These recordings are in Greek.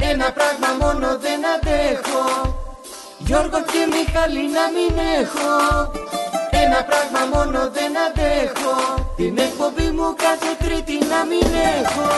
Ένα πράγμα μόνο δεν αντέχω, Γιώργο και Μιχάλη να μην έχω. Ένα πράγμα μόνο δεν αντέχω, την εκπομπή μου κάθε Τρίτη να μην έχω.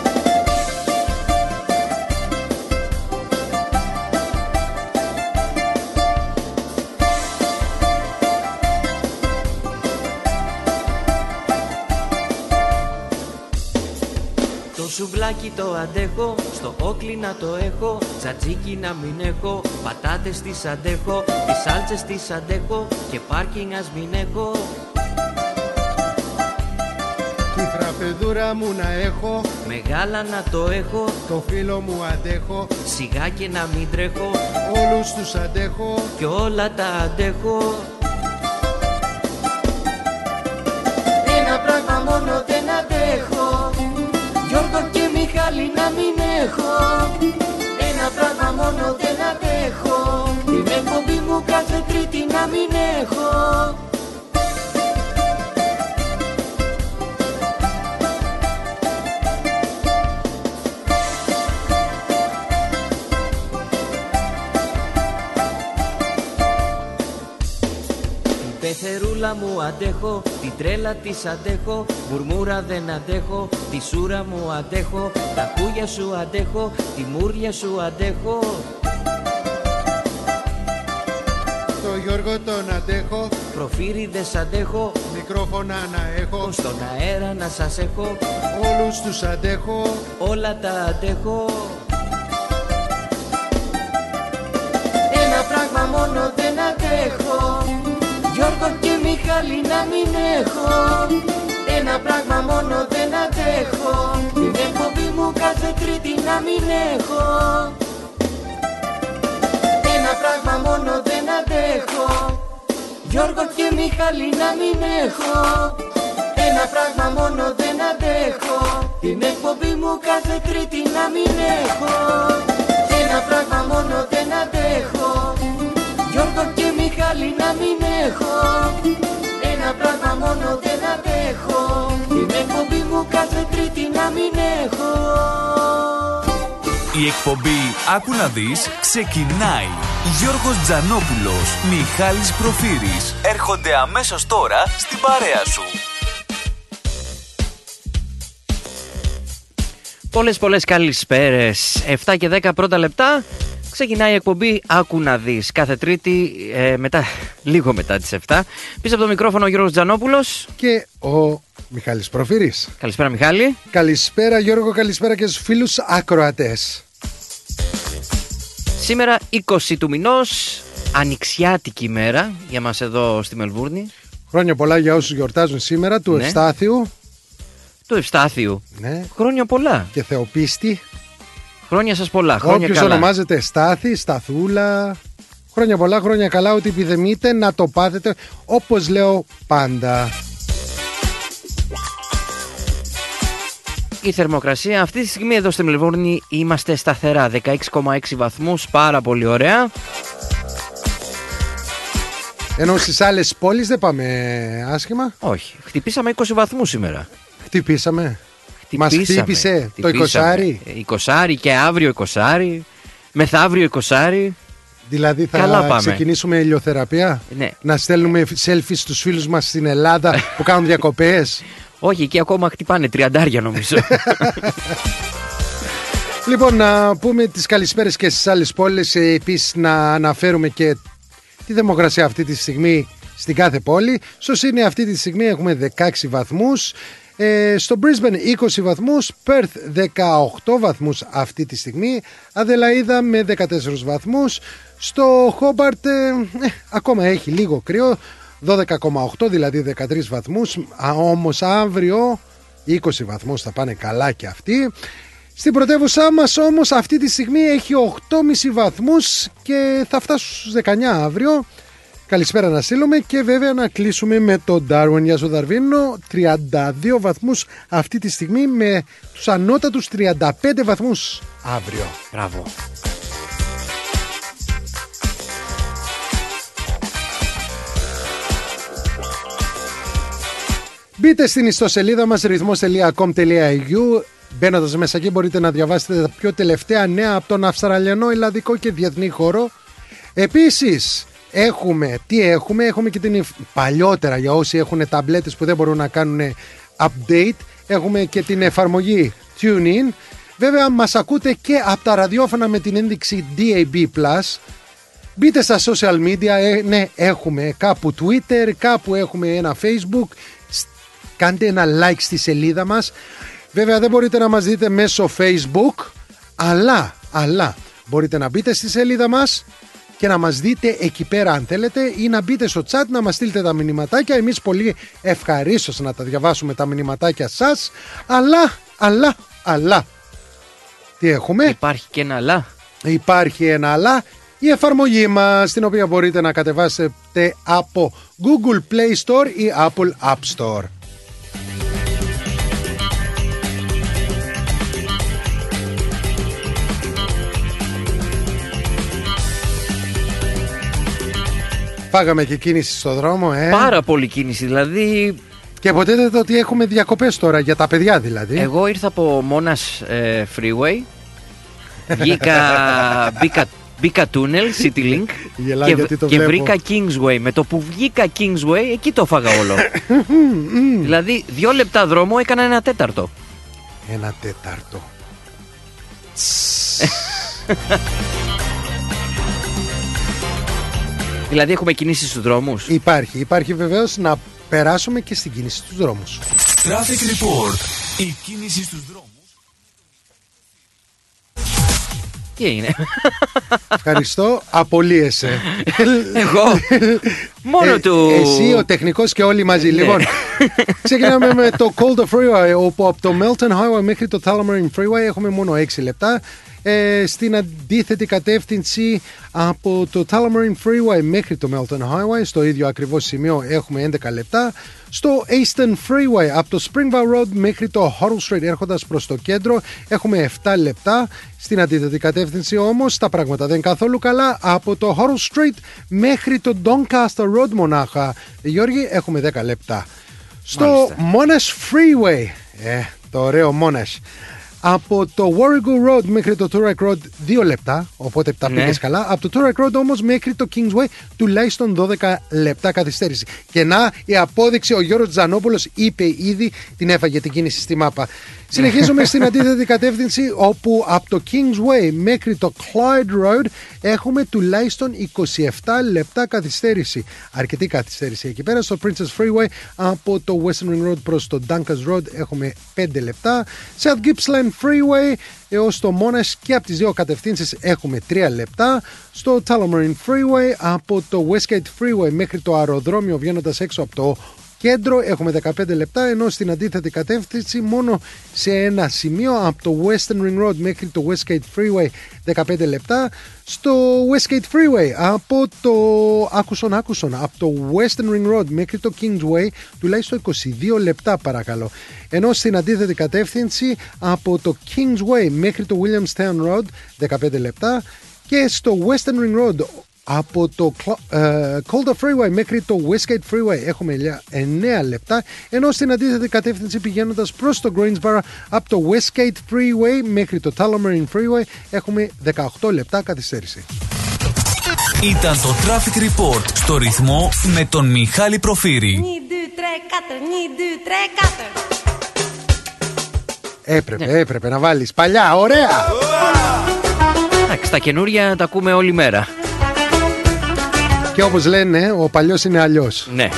Το σουβλάκι το αντέχω, στο όκλι να το έχω, τζατζίκι να μην έχω, πατάτες τις αντέχω, τις σάλτσες τις αντέχω και πάρκινγκ ας μην έχω. Τη τραπεδούρα μου να έχω, μεγάλα να το έχω, το φίλο μου αντέχω, σιγά και να μην τρέχω, όλους τους αντέχω κι όλα τα αντέχω. Ένα πράγμα μόνο δεν αντέχω, Γιώργο και Μιχάλη να μην έχω. Ένα πράγμα μόνο δεν αντέχω, την εκπομπή μου κάθε Τρίτη να μην έχω. Πεθερούλα μου αντέχω, την τρέλα της αντέχω, μουρμούρα δεν αντέχω, τη σούρα μου αντέχω, τα κούγια σου αντέχω, τη μούρλια σου αντέχω. Το Γιώργο τον αντέχω, προφύριδες αντέχω, μικρόφωνα να έχω, στον αέρα να σας έχω, όλους τους αντέχω, όλα τα αντέχω. Ένα πράγμα μόνο δεν αντέχω, Γιώργο και Μιχάλη να μην έχω. Ένα πράγμα μόνο δεν αντέχω, την εκπομπή μου κάθε Τρίτη να μην έχω. Ένα πράγμα μόνο δεν αντέχω, Γιώργο και Μιχάλη να μην έχω. Ένα πράγμα μόνο δεν αντέχω, την εκπομπή μου κάθε Τρίτη να μην έχω. Ένα πράγμα μόνο δεν αντέχω, Γιώργο και Μιχάλη να μην έχω. Ένα πράγμα μόνο δεν αντέχω, την εκπομπή μου κάθε Τρίτη να μην έχω. Η εκπομπή «Άκου να δεις» ξεκινάει. Γιώργος Τζανόπουλος, Μιχάλης Προφύρης έρχονται αμέσως τώρα στην παρέα σου. Πολλές καλησπέρες. 7 και 10 πρώτα λεπτά. Ξεκινάει η εκπομπή «Άκου να δεις» κάθε Τρίτη λίγο μετά τις 7. Πίσω από το μικρόφωνο ο Γιώργος Τζανόπουλος και ο Μιχάλης Προφύρης. Καλησπέρα Μιχάλη. Καλησπέρα Γιώργο, καλησπέρα και στους φίλους ακροατές. Σήμερα 20 του μηνός, ανοιξιάτικη ημέρα για μας εδώ στη Μελβούρνη. Χρόνια πολλά για όσους γιορτάζουν σήμερα, του Ευστάθιου. Του Ευστάθιου. Ναι. Χρόνια πολλά. Και Θεοπίστη. Χρόνια σας πολλά. Χρόνια όποιος καλά. ονομάζεται Στάθη, Σταθούλα. Χρόνια πολλά, χρόνια καλά. Ότι επιδεμείτε να το πάθετε όπως λέω πάντα. Η θερμοκρασία αυτή τη στιγμή εδώ στη Μελβούρνη είμαστε σταθερά. 16,6 βαθμούς. Πάρα πολύ ωραία. Ενώ στις άλλες πόλεις δεν πάμε άσχημα. Όχι. Χτυπήσαμε 20 βαθμούς σήμερα. Χτυπήσαμε. Μας χτύπησε το 20άρι. 20άρι και αύριο 20άρι. Μεθαύριο 20άρι. Δηλαδή θα ξεκινήσουμε ηλιοθεραπεία. Ναι. Να στέλνουμε selfies στους φίλους μας στην Ελλάδα που κάνουν διακοπές. Όχι, εκεί ακόμα χτυπάνε 30 νομίζω. Λοιπόν, να πούμε τις καλησπέρες και στις άλλες πόλεις. Επίσης να αναφέρουμε και τη θερμοκρασία αυτή τη στιγμή στην κάθε πόλη. Στο Σίδνεϊ αυτή τη στιγμή έχουμε 16 βαθμούς. Στο Brisbane 20 βαθμούς, Perth 18 βαθμούς αυτή τη στιγμή, Αδελαΐδα με 14 βαθμούς, στο Hobart ακόμα έχει λίγο κρύο, 12,8 δηλαδή 13 βαθμούς, όμως αύριο 20 βαθμούς θα πάνε καλά και αυτοί. Στην πρωτεύουσά μας όμως αυτή τη στιγμή έχει 8,5 βαθμούς και θα φτάσουν στους 19 αύριο. Καλησπέρα να στείλουμε και βέβαια να κλείσουμε με το Darwin. Γεια σου Δαρβίνο, 32 βαθμούς αυτή τη στιγμή με τους ανώτατους 35 βαθμούς αύριο. Μπράβο. Μπείτε στην ιστοσελίδα μας ρυθμός.com.au. Μπαίνοντας μέσα εκεί μπορείτε να διαβάσετε τα πιο τελευταία νέα από τον Αυστραλιανό, ελλαδικό και διεθνή χώρο. Επίσης έχουμε και την παλιότερα, για όσοι έχουν ταμπλέτες που δεν μπορούν να κάνουν update, έχουμε και την εφαρμογή TuneIn. Βέβαια μας ακούτε και από τα ραδιόφωνα με την ένδειξη DAB+. Μπείτε στα social media, ναι, έχουμε κάπου Twitter, κάπου έχουμε ένα Facebook. Κάντε ένα like στη σελίδα μας. Βέβαια δεν μπορείτε να μας δείτε μέσω Facebook, αλλά μπορείτε να μπείτε στη σελίδα μας και να μας δείτε εκεί πέρα αν θέλετε, ή να μπείτε στο chat να μας στείλετε τα μηνυματάκια. Εμείς πολύ ευχαρίστως να τα διαβάσουμε τα μηνυματάκια σας. Αλλά τι έχουμε? Υπάρχει και ένα αλλά. Υπάρχει ένα αλλά. Η εφαρμογή μας, την οποία μπορείτε να κατεβάσετε από Google Play Store ή Apple App Store. Φάγαμε και κίνηση στο δρόμο, Πάρα πολύ κίνηση, δηλαδή. Και υποτίθεται ότι έχουμε διακοπές τώρα για τα παιδιά, δηλαδή. Εγώ ήρθα από Μόνας Freeway. Μπήκα τούνελ, City Link. Και βρήκα Kingsway. Με το που βγήκα Kingsway, εκεί το φάγα όλο. Δηλαδή 2 λεπτά δρόμο έκανα 1 τέταρτο. 1 τέταρτο. Δηλαδή έχουμε κινήσει στους δρόμους. Υπάρχει βεβαίως, να περάσουμε και στην κίνηση στους δρόμους. Traffic Report. Η κίνηση στους δρόμους. Τι έγινε? Ευχαριστώ, απολύεσαι. Εγώ μόνο του. Εσύ, ο τεχνικός και όλοι μαζί. Λοιπόν, ξεκινάμε με το Calder Freeway, όπου από το Melton Highway μέχρι το Tullamarine Freeway έχουμε μόνο 6 λεπτά. Στην αντίθετη κατεύθυνση από το Tullamarine Freeway μέχρι το Melton Highway, στο ίδιο ακριβώς σημείο, έχουμε 11 λεπτά. Στο Eastern Freeway από το Springvale Road μέχρι το Hoddle Street έρχοντας προς το κέντρο έχουμε 7 λεπτά. Στην αντίθετη κατεύθυνση όμως τα πράγματα δεν είναι καθόλου καλά. Από το Hoddle Street μέχρι το Doncaster Road μονάχα, Γιώργη, έχουμε 10 λεπτά. Στο Monash Freeway, το ωραίο Monash, από το Warrego Road μέχρι το Toorak Road 2 λεπτά, οπότε τα πήγες καλά. Από το Toorak Road όμως μέχρι το Kingsway τουλάχιστον 12 λεπτά καθυστέρηση. Και να, η απόδειξη, ο Γιώργος Τζανόπουλος είπε ήδη, την έφαγε την κίνηση στη μάπα. Συνεχίζουμε στην αντίθετη κατεύθυνση, όπου από το Kingsway μέχρι το Clyde Road έχουμε τουλάχιστον 27 λεπτά καθυστέρηση. Αρκετή καθυστέρηση εκεί πέρα. Στο Princess Freeway από το Western Ring Road προς το Dunkers Road έχουμε 5 λεπτά. South Gippsland Freeway έως το Monash και από τις δύο κατευθύνσεις έχουμε 3 λεπτά. Στο Tullamarine Freeway από το Westgate Freeway μέχρι το αεροδρόμιο βγαίνοντας έξω από το κέντρο έχουμε 15 λεπτά, ενώ στην αντίθετη κατεύθυνση μόνο σε ένα σημείο από το Western Ring Road μέχρι το Westgate Freeway 15 λεπτά. Στο Westgate Freeway από το άκουσον, από το Western Ring Road μέχρι το Kingsway τουλάχιστον 22 λεπτά παρακαλώ, ενώ στην αντίθετη κατεύθυνση από το Kingsway μέχρι το Williamstown Road 15 λεπτά και στο Western Ring Road από το Calder Freeway μέχρι το Westgate Freeway έχουμε 9 λεπτά, ενώ στην αντίθετη κατεύθυνση πηγαίνοντας προς το Greensboro από το Westgate Freeway μέχρι το Tullamarine Freeway έχουμε 18 λεπτά καθυστέρηση. Ήταν το Traffic Report στο ρυθμό με τον Μιχάλη Προφύρη. Έπρεπε να βάλεις παλιά, ωραία! Εντάξει, τα καινούρια τα ακούμε όλη μέρα. Και όπως λένε, ο παλιός είναι αλλιώς. Ναι.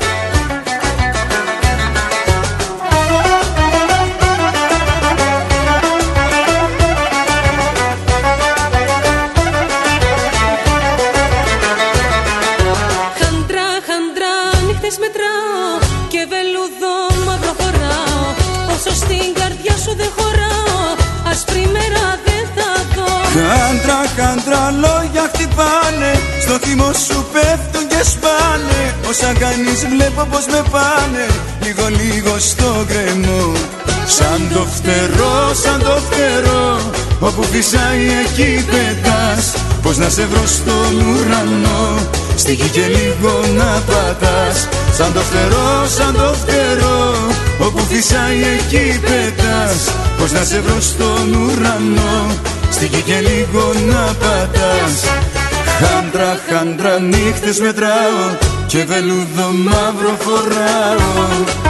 Χαντρά, νύχτες μετράω και βελούδο μαύρο φοράω. Όσο στην καρδιά σου δεν χωράω, άσπρη μέρα δεν θα δω. Χάντρα, λόγια χτυπάνε, στο θυμό σου πέφτουν και σπάνε. Όσα κάνεις βλέπω πως με πάνε, λίγο στο γκρεμό. Σαν το φτερό, όπου φυσάει εκεί πετάς. Πώς να σε βρω στον ουρανό, στη γη και λίγο να πατάς. Σαν το φτερό, όπου φυσάει εκεί πετάς. Πώς να σε βρω στον ουρανό, στη γη και λίγο να πατάς. Χάντρα, χάντρα νύχτες μετράω και βελούδο μαύρο φοράω.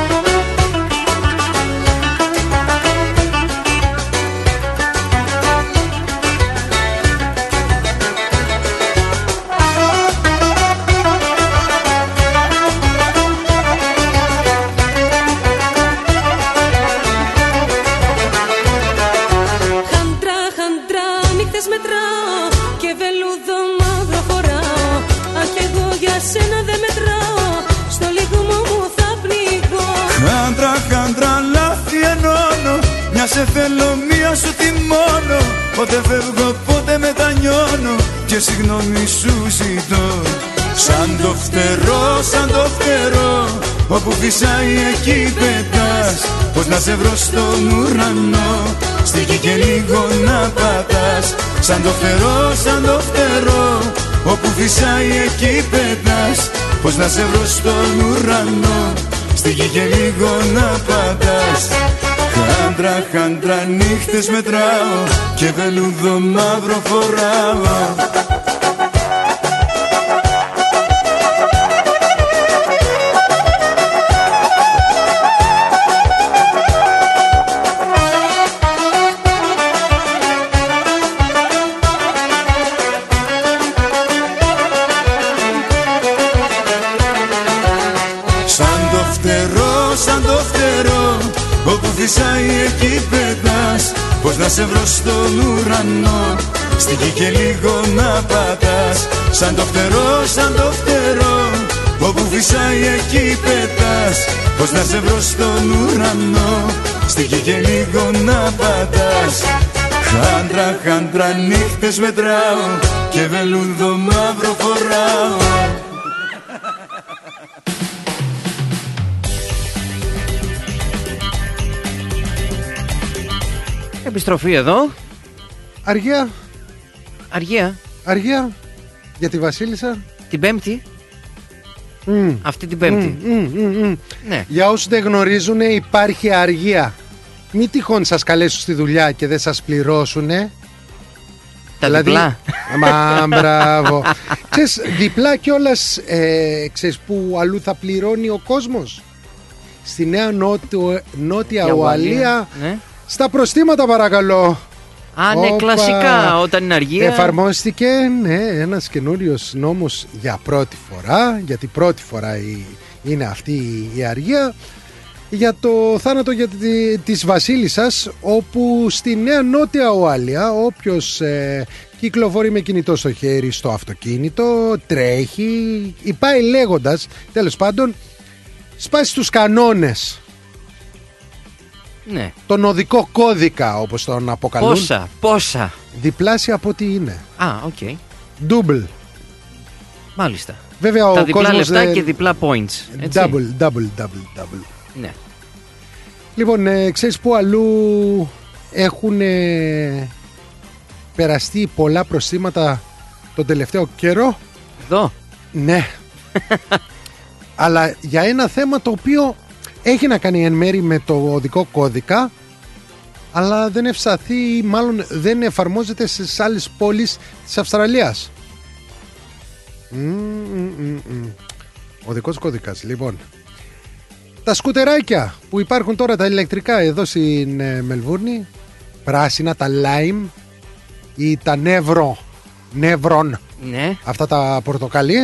Σε θέλω, μία σου θυμώνω. Πότε φεύγω, πότε μετανιώνω και συγγνώμη σου ζητώ. Σαν το φτερό, σαν το φτερό, όπου φυσάει εκεί πετάς. Πώς να σε βρω στον ουρανό, στη γη και λίγο να πατάς. Σαν το φτερό, σαν το φτερό, όπου φυσάει εκεί πετάς. Πώς να σε βρω στον ουρανό, στη γη και λίγο να πατάς. Χάντρα, χάντρα νύχτες μετράω και βελούδο μαύρο φοράω. Φυσάει εκεί πετάς. Πώς να σε βρω στον ουρανό, στη γη και λίγο να πατάς. Σαν το φτερό, σαν το φτερό, όπου φυσάει εκεί πετάς. Πώς να σε βρω στον ουρανό, στη γη και λίγο να πατάς. Χάντρα, χάντρα νύχτες μετράω και βελούδο μαύρο φοράω. Επιστροφή εδώ. Αργία. Αργία. Αργία. Για τη Βασίλισσα. Την Πέμπτη. Αυτή την Πέμπτη. Ναι. Για όσους δεν γνωρίζουν, υπάρχει αργία. Μη τυχόν σας καλέσουν στη δουλειά και δεν σας πληρώσουνε. Τα δηλαδή, διπλά. Μα μπράβο. Ξέρεις, διπλά κιόλας, ξέρεις που αλλού θα πληρώνει ο κόσμος. Στη Νέα Νότια Ουαλία. Ναι. Στα προστήματα παρακαλώ. Α, ναι, κλασικά όταν είναι αργία. Εφαρμόστηκε ένας καινούριος νόμος για πρώτη φορά, γιατί πρώτη φορά είναι αυτή η αργία, για το θάνατο της Βασίλισσας, όπου στη Νέα Νότια Ουαλία όποιος κυκλοφορεί με κινητό στο χέρι στο αυτοκίνητο, τρέχει, πάει λέγοντας, τέλος πάντων, σπάσει τους κανόνες. Ναι. Τον οδικό κώδικα, όπως τον αποκαλούν. Πόσα. Διπλάσια από ό,τι είναι. Α, οκ. Double. Μάλιστα. Βέβαια, τα διπλά λεφτά και διπλά points. Έτσι. Double. Ναι. Λοιπόν, ξέρεις που αλλού έχουν περαστεί πολλά προστήματα τον τελευταίο καιρό? Εδώ. Ναι. Αλλά για ένα θέμα το οποίο έχει να κάνει εν μέρη με το οδικό κώδικα, αλλά δεν ευσταθεί ή μάλλον δεν εφαρμόζεται στις άλλες πόλεις της Αυστραλίας. Οδικός κώδικας, λοιπόν. Τα σκουτεράκια που υπάρχουν τώρα, τα ηλεκτρικά εδώ στην Μελβούρνη, πράσινα, τα Lime ή τα Nevron, ναι. Αυτά τα πορτοκαλί.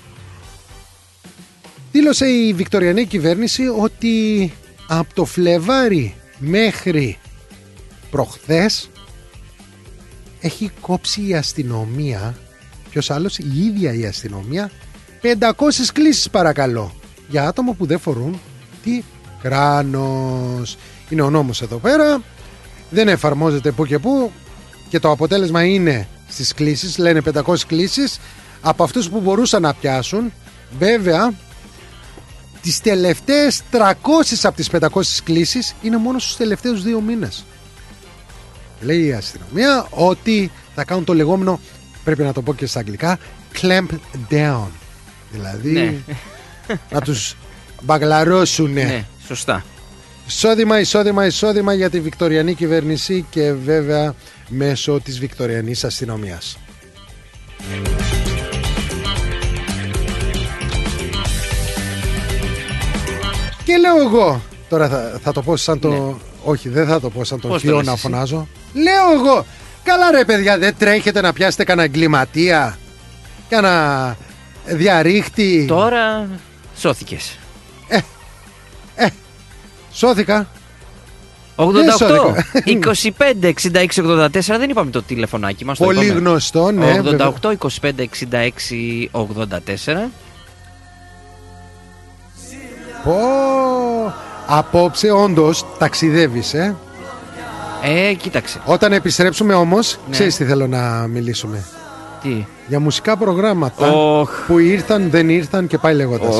Δήλωσε η βικτωριανή κυβέρνηση ότι από το Φλεβάρι μέχρι προχθές έχει κόψει η αστυνομία, ποιος άλλος, η ίδια η αστυνομία, 500 κλήσεις παρακαλώ, για άτομα που δεν φορούν τι κράνος. Είναι ο νόμος εδώ πέρα, δεν εφαρμόζεται που και που και το αποτέλεσμα είναι στις κλήσεις, λένε 500 κλήσεις από αυτούς που μπορούσαν να πιάσουν. Βέβαια τις τελευταίες 300 από τις 500 κλήσεις είναι μόνο στους τελευταίους 2 μήνες. Λέει η αστυνομία ότι θα κάνουν το λεγόμενο, πρέπει να το πω και στα αγγλικά, clamp down. Δηλαδή να τους μπαγλαρώσουν. Ναι, σωστά. Εισόδημα για τη Βικτωριανή κυβέρνηση και βέβαια μέσω της Βικτωριανής αστυνομίας. Και λέω εγώ, τώρα θα το πω σαν το... Ναι. Όχι, δεν θα το πω σαν τον θείο να φωνάζω. Λέω εγώ, καλά ρε παιδιά, δεν τρέχετε να πιάσετε κανένα εγκληματία, κανένα διαρρήχτη? Τώρα σώθηκες. Σώθηκα. 88 25 66 84, δεν είπαμε το τηλεφωνάκι μας. Πολύ γνωστό, ναι. 88 25 66 84. Απόψε όντως ταξιδεύεις, κοίταξε. Όταν επιστρέψουμε όμως, ναι, ξέρεις τι θέλω να μιλήσουμε? Τι? Για μουσικά προγράμματα που ήρθαν, δεν ήρθαν και πάει λέγοντας.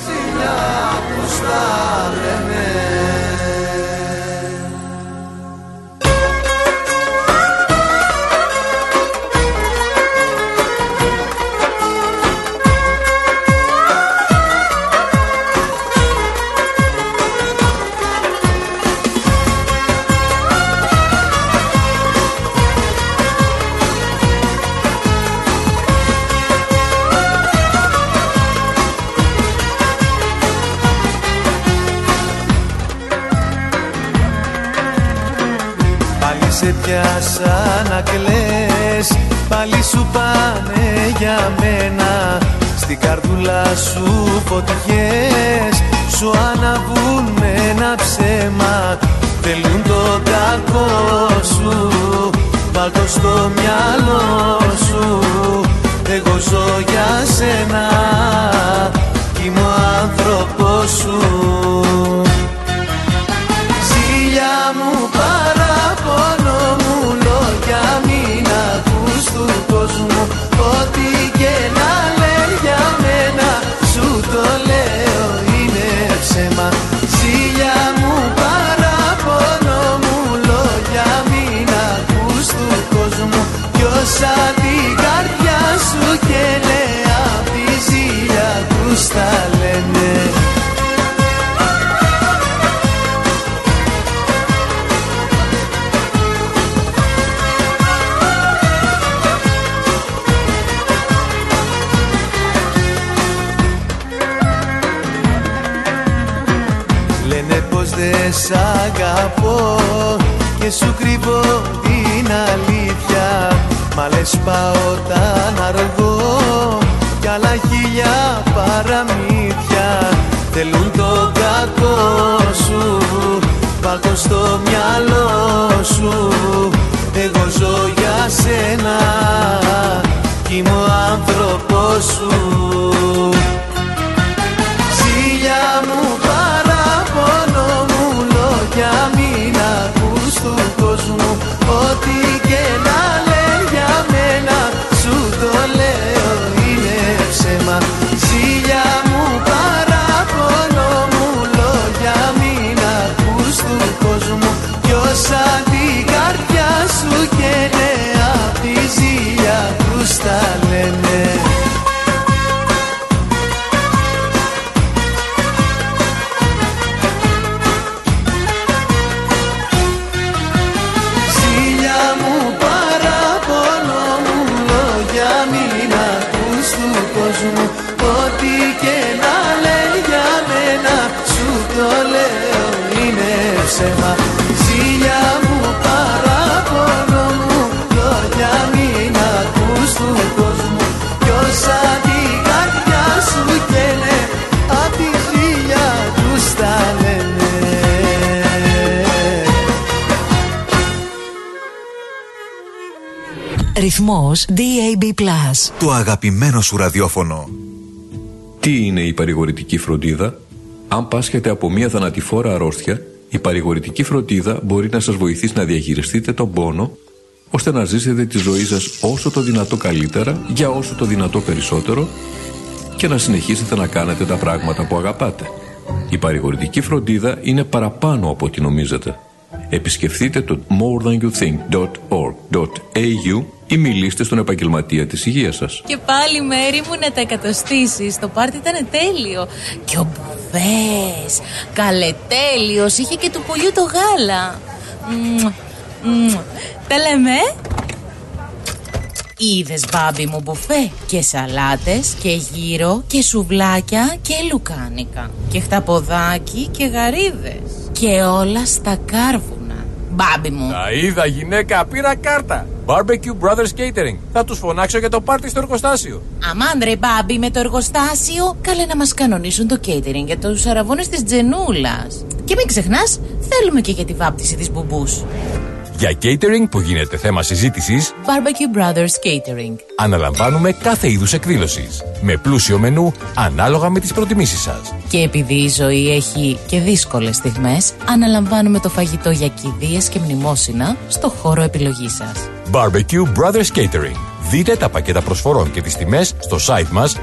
Σε πιάσα να κλαις, πάλι σου πάνε για μένα. Στην καρδούλα σου φωτιές, σου αναβούν με ένα ψέμα. Θέλουν το κακό σου, βάλ' το στο μυαλό σου. Εγώ ζω για σένα κι είμαι ο άνθρωπος σου. Ζήλια μου, παράπονο μου, λόγια μην ακούς του κόσμου. Ό,τι και να λέει για μένα, σου το λέω είναι ψέμα. Ζήλια μου, παράπονο μου, λόγια μην ακούς του κόσμου. Κι όσα την καρδιά σου καίνε, απ' τη ζήλια τους τα λένε. Δεν σ' αγαπώ και σου κρύβω την αλήθεια. Μα λες πάω όταν αργώ κι άλλα χίλια παραμύθια. Θέλουν το κακό σου, βάλ' το στο μυαλό σου. Εγώ ζω για σένα κι είμαι ο άνθρωπος σου. Ζήλια μου, παράπονο μου, λόγια μην ακούς του κόσμου. Ό,τι και να λέει για μένα, σου το λέω είναι ψέμα. Ζήλια μου, παράπονο μου, λόγια μην ακούς του κόσμου. Κι όσα την καρδιά σου καίνε, απ' τη ζήλια τους τα λένε. Ό,τι και να λέει για μένα, σου το λέω είναι ψέμα. Ζήλια μου, παράπονο μου, λόγια μην ακούς του κόσμου. Κι όσα την καρδιά σου καίνε, απ' τη ζήλια τους τα λένε. Ρυθμός DAB+. Το αγαπημένο σου ραδιόφωνο. Τι είναι η παρηγορητική φροντίδα? Αν πάσχετε από μια θανατηφόρα αρρώστια, η παρηγορητική φροντίδα μπορεί να σας βοηθήσει να διαχειριστείτε τον πόνο, ώστε να ζήσετε τη ζωή σας όσο το δυνατό καλύτερα, για όσο το δυνατό περισσότερο, και να συνεχίσετε να κάνετε τα πράγματα που αγαπάτε. Η παρηγορητική φροντίδα είναι παραπάνω από ό,τι νομίζετε. Επισκεφτείτε το morethanyoutthink.org.au ή μιλήστε στον επαγγελματία της υγείας σας. Και πάλι, Μέρη μου, να τα εκατοστήσεις. Το πάρτι ήταν τέλειο. Και ο μπουφές. Καλετέλειος, είχε και του πουλιού το γάλα. Τα λέμε. Είδες, μπάμπι μου, μπουφέ και σαλάτες και γύρο και σουβλάκια και λουκάνικα και χταποδάκι και γαρίδες και όλα στα κάρβουνα. Μπάμπι μου. Τα είδα, γυναίκα, πήρα κάρτα. Barbecue Brothers Catering. Θα τους φωνάξω για το πάρτι στο εργοστάσιο. Αμάντρε, μπάμπι, με το εργοστάσιο. Καλέ να μας κανονίσουν το catering για τους αραβώνες της Τζενούλας. Και μην ξεχνάς, θέλουμε και για τη βάπτιση της μπουμπούς. Για catering που γίνεται θέμα συζήτησης, Barbecue Brothers Catering. Αναλαμβάνουμε κάθε είδους εκδήλωσης, με πλούσιο μενού ανάλογα με τις προτιμήσεις σας. Και επειδή η ζωή έχει και δύσκολες στιγμές, αναλαμβάνουμε το φαγητό για κηδείες και μνημόσυνα στο χώρο επιλογής σας. Barbecue Brothers Catering. Δείτε τα πακέτα προσφορών και τις τιμές στο site μας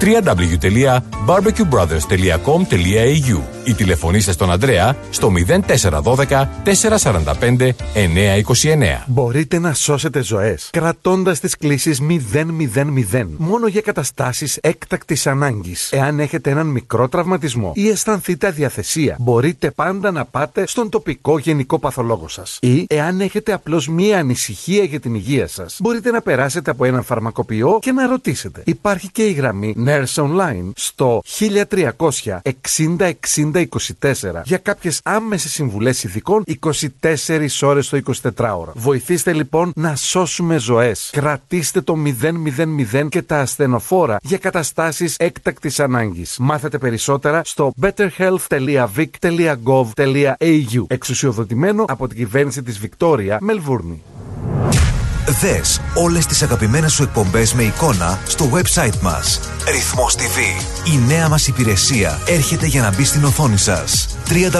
www.barbecuebrothers.com.au ή τηλεφωνήστε στον Ανδρέα στο 0412 445 929. Μπορείτε να σώσετε ζωές κρατώντας τις κλήσεις 000 μόνο για καταστάσεις έκτακτης ανάγκης. Εάν έχετε έναν μικρό τραυματισμό ή αισθανθείτε αδιαθεσία, μπορείτε πάντα να πάτε στον τοπικό γενικό παθολόγο σας. Ή εάν έχετε απλώς μία ανησυχία για την υγεία σας, μπορείτε να περάσετε από έναν φαρμακοποιό και να ρωτήσετε. Υπάρχει και η γραμμή Nurse Online στο 1300 60 60 24 για κάποιες άμεσες συμβουλές ειδικών 24 ώρες το 24ωρο. Βοηθήστε λοιπόν να σώσουμε ζωές. Κρατήστε το 000 και τα ασθενοφόρα για καταστάσεις έκτακτης ανάγκης. Μάθετε περισσότερα στο betterhealth.vic.gov.au. Εξουσιοδοτημένο από την κυβέρνηση της Βικτόρια, Μελβούρνη. Δες όλες τις αγαπημένες σου εκπομπές με εικόνα στο website μας. Ρυθμός TV. Η νέα μας υπηρεσία έρχεται για να μπει στην οθόνη σας.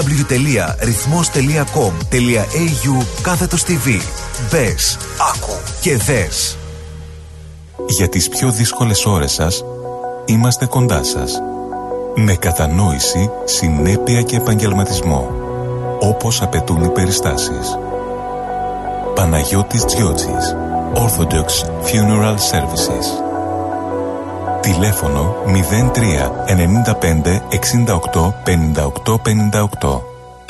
www.rythmos.com.au/TV. Μπες, άκου και δες. Για τις πιο δύσκολες ώρες σας, είμαστε κοντά σας. Με κατανόηση, συνέπεια και επαγγελματισμό, όπως απαιτούν οι περιστάσεις. Παναγιώτης Τζιότσης, Orthodox Funeral Services. Τηλέφωνο 03 95 68 58 58.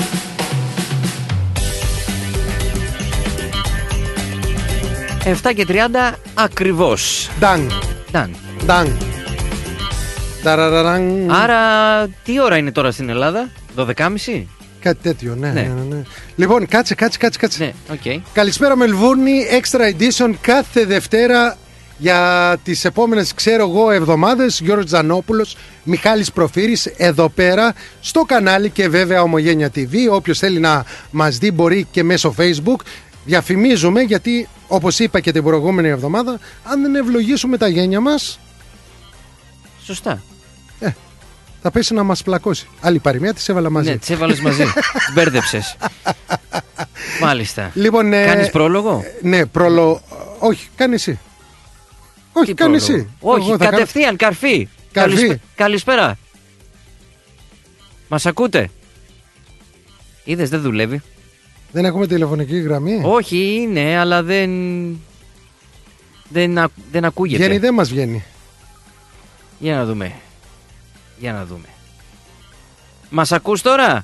Εφτά και 30 ακριβώς. Νταν. Άρα τι ώρα είναι τώρα στην Ελλάδα? 12.30? Κάτι τέτοιο, ναι. Λοιπόν, κάτσε. Ναι, okay. Καλησπέρα Μελβούρνη, Extra Edition κάθε Δευτέρα για τις επόμενες, εβδομάδες. Γιώργος Τζανόπουλος, Μιχάλης Προφύρης, εδώ πέρα στο κανάλι και βέβαια Ομογένεια TV. Όποιος θέλει να μας δει μπορεί και μέσω Facebook. Διαφημίζουμε γιατί, όπως είπα και την προηγούμενη εβδομάδα, αν δεν ευλογήσουμε τα γένια μας, σωστά, θα πέσει να μας πλακώσει. Άλλη παροιμία, τις έβαλα μαζί. Ναι, τις έβαλες μαζί. Μπέρδεψες. Μάλιστα. Λοιπόν, κάνεις πρόλογο? Ναι, όχι, κάνει εσύ. Όχι, κάνει εσύ. Όχι, κατευθείαν, καρφί. Καλησπέρα. Μας ακούτε? Είδες, δεν δουλεύει. Δεν έχουμε τηλεφωνική γραμμή. Όχι, είναι, αλλά δεν ακούγεται. Βγαίνει, δεν μας βγαίνει. Για να δούμε. Μας ακούς τώρα?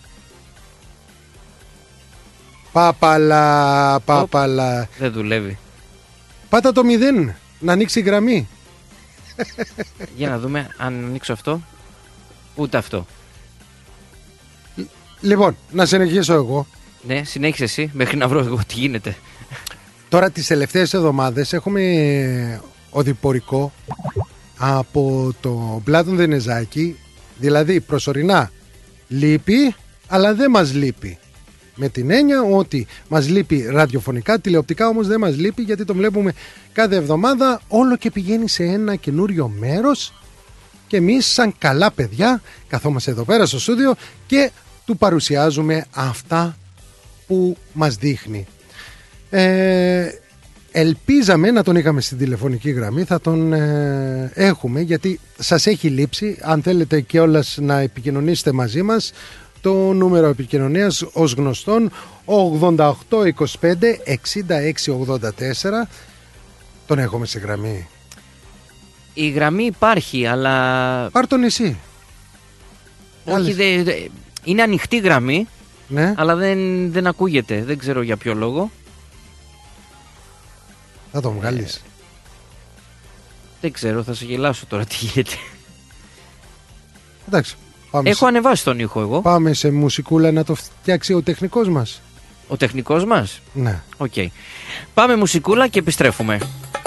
Πάπαλα. Δεν δουλεύει. Πάτα το 0, να ανοίξει η γραμμή. Για να δούμε αν ανοίξω αυτό. Ούτε αυτό. Λοιπόν, να συνεχίσω εγώ. Ναι, συνέχισε εσύ, μέχρι να βρω εγώ τι γίνεται. Τώρα τις τελευταίες εβδομάδες έχουμε οδηπορικό από το Πλάτων Δενεζάκη. Δηλαδή προσωρινά λείπει, αλλά δεν μας λείπει. Με την έννοια ότι μας λείπει ραδιοφωνικά, τηλεοπτικά όμως δεν μας λείπει, γιατί τον βλέπουμε κάθε εβδομάδα, όλο και πηγαίνει σε ένα καινούριο μέρος και εμείς σαν καλά παιδιά καθόμαστε εδώ πέρα στο στούντιο και του παρουσιάζουμε αυτά που μας δείχνει. Ελπίζαμε να τον είχαμε στην τηλεφωνική γραμμή, θα τον έχουμε, γιατί σας έχει λείψει. Αν θέλετε κιόλας να επικοινωνήσετε μαζί μας, το νούμερο επικοινωνίας ως γνωστόν 8825 6684. Τον έχουμε στη γραμμή. Η γραμμή υπάρχει, αλλά... Πάρ' τον εσύ. Όχι, είναι ανοιχτή γραμμή, ναι. Αλλά δεν ακούγεται. Δεν ξέρω για ποιο λόγο. Θα το βγάλεις. Δεν ξέρω, θα σε γελάσω τώρα τι γίνεται. Εντάξει. Έχω ανεβάσει τον ήχο εγώ. Πάμε σε μουσικούλα να το φτιάξει ο τεχνικός μας. Ο τεχνικός μας? Ναι. Οκ. Πάμε μουσικούλα και επιστρέφουμε.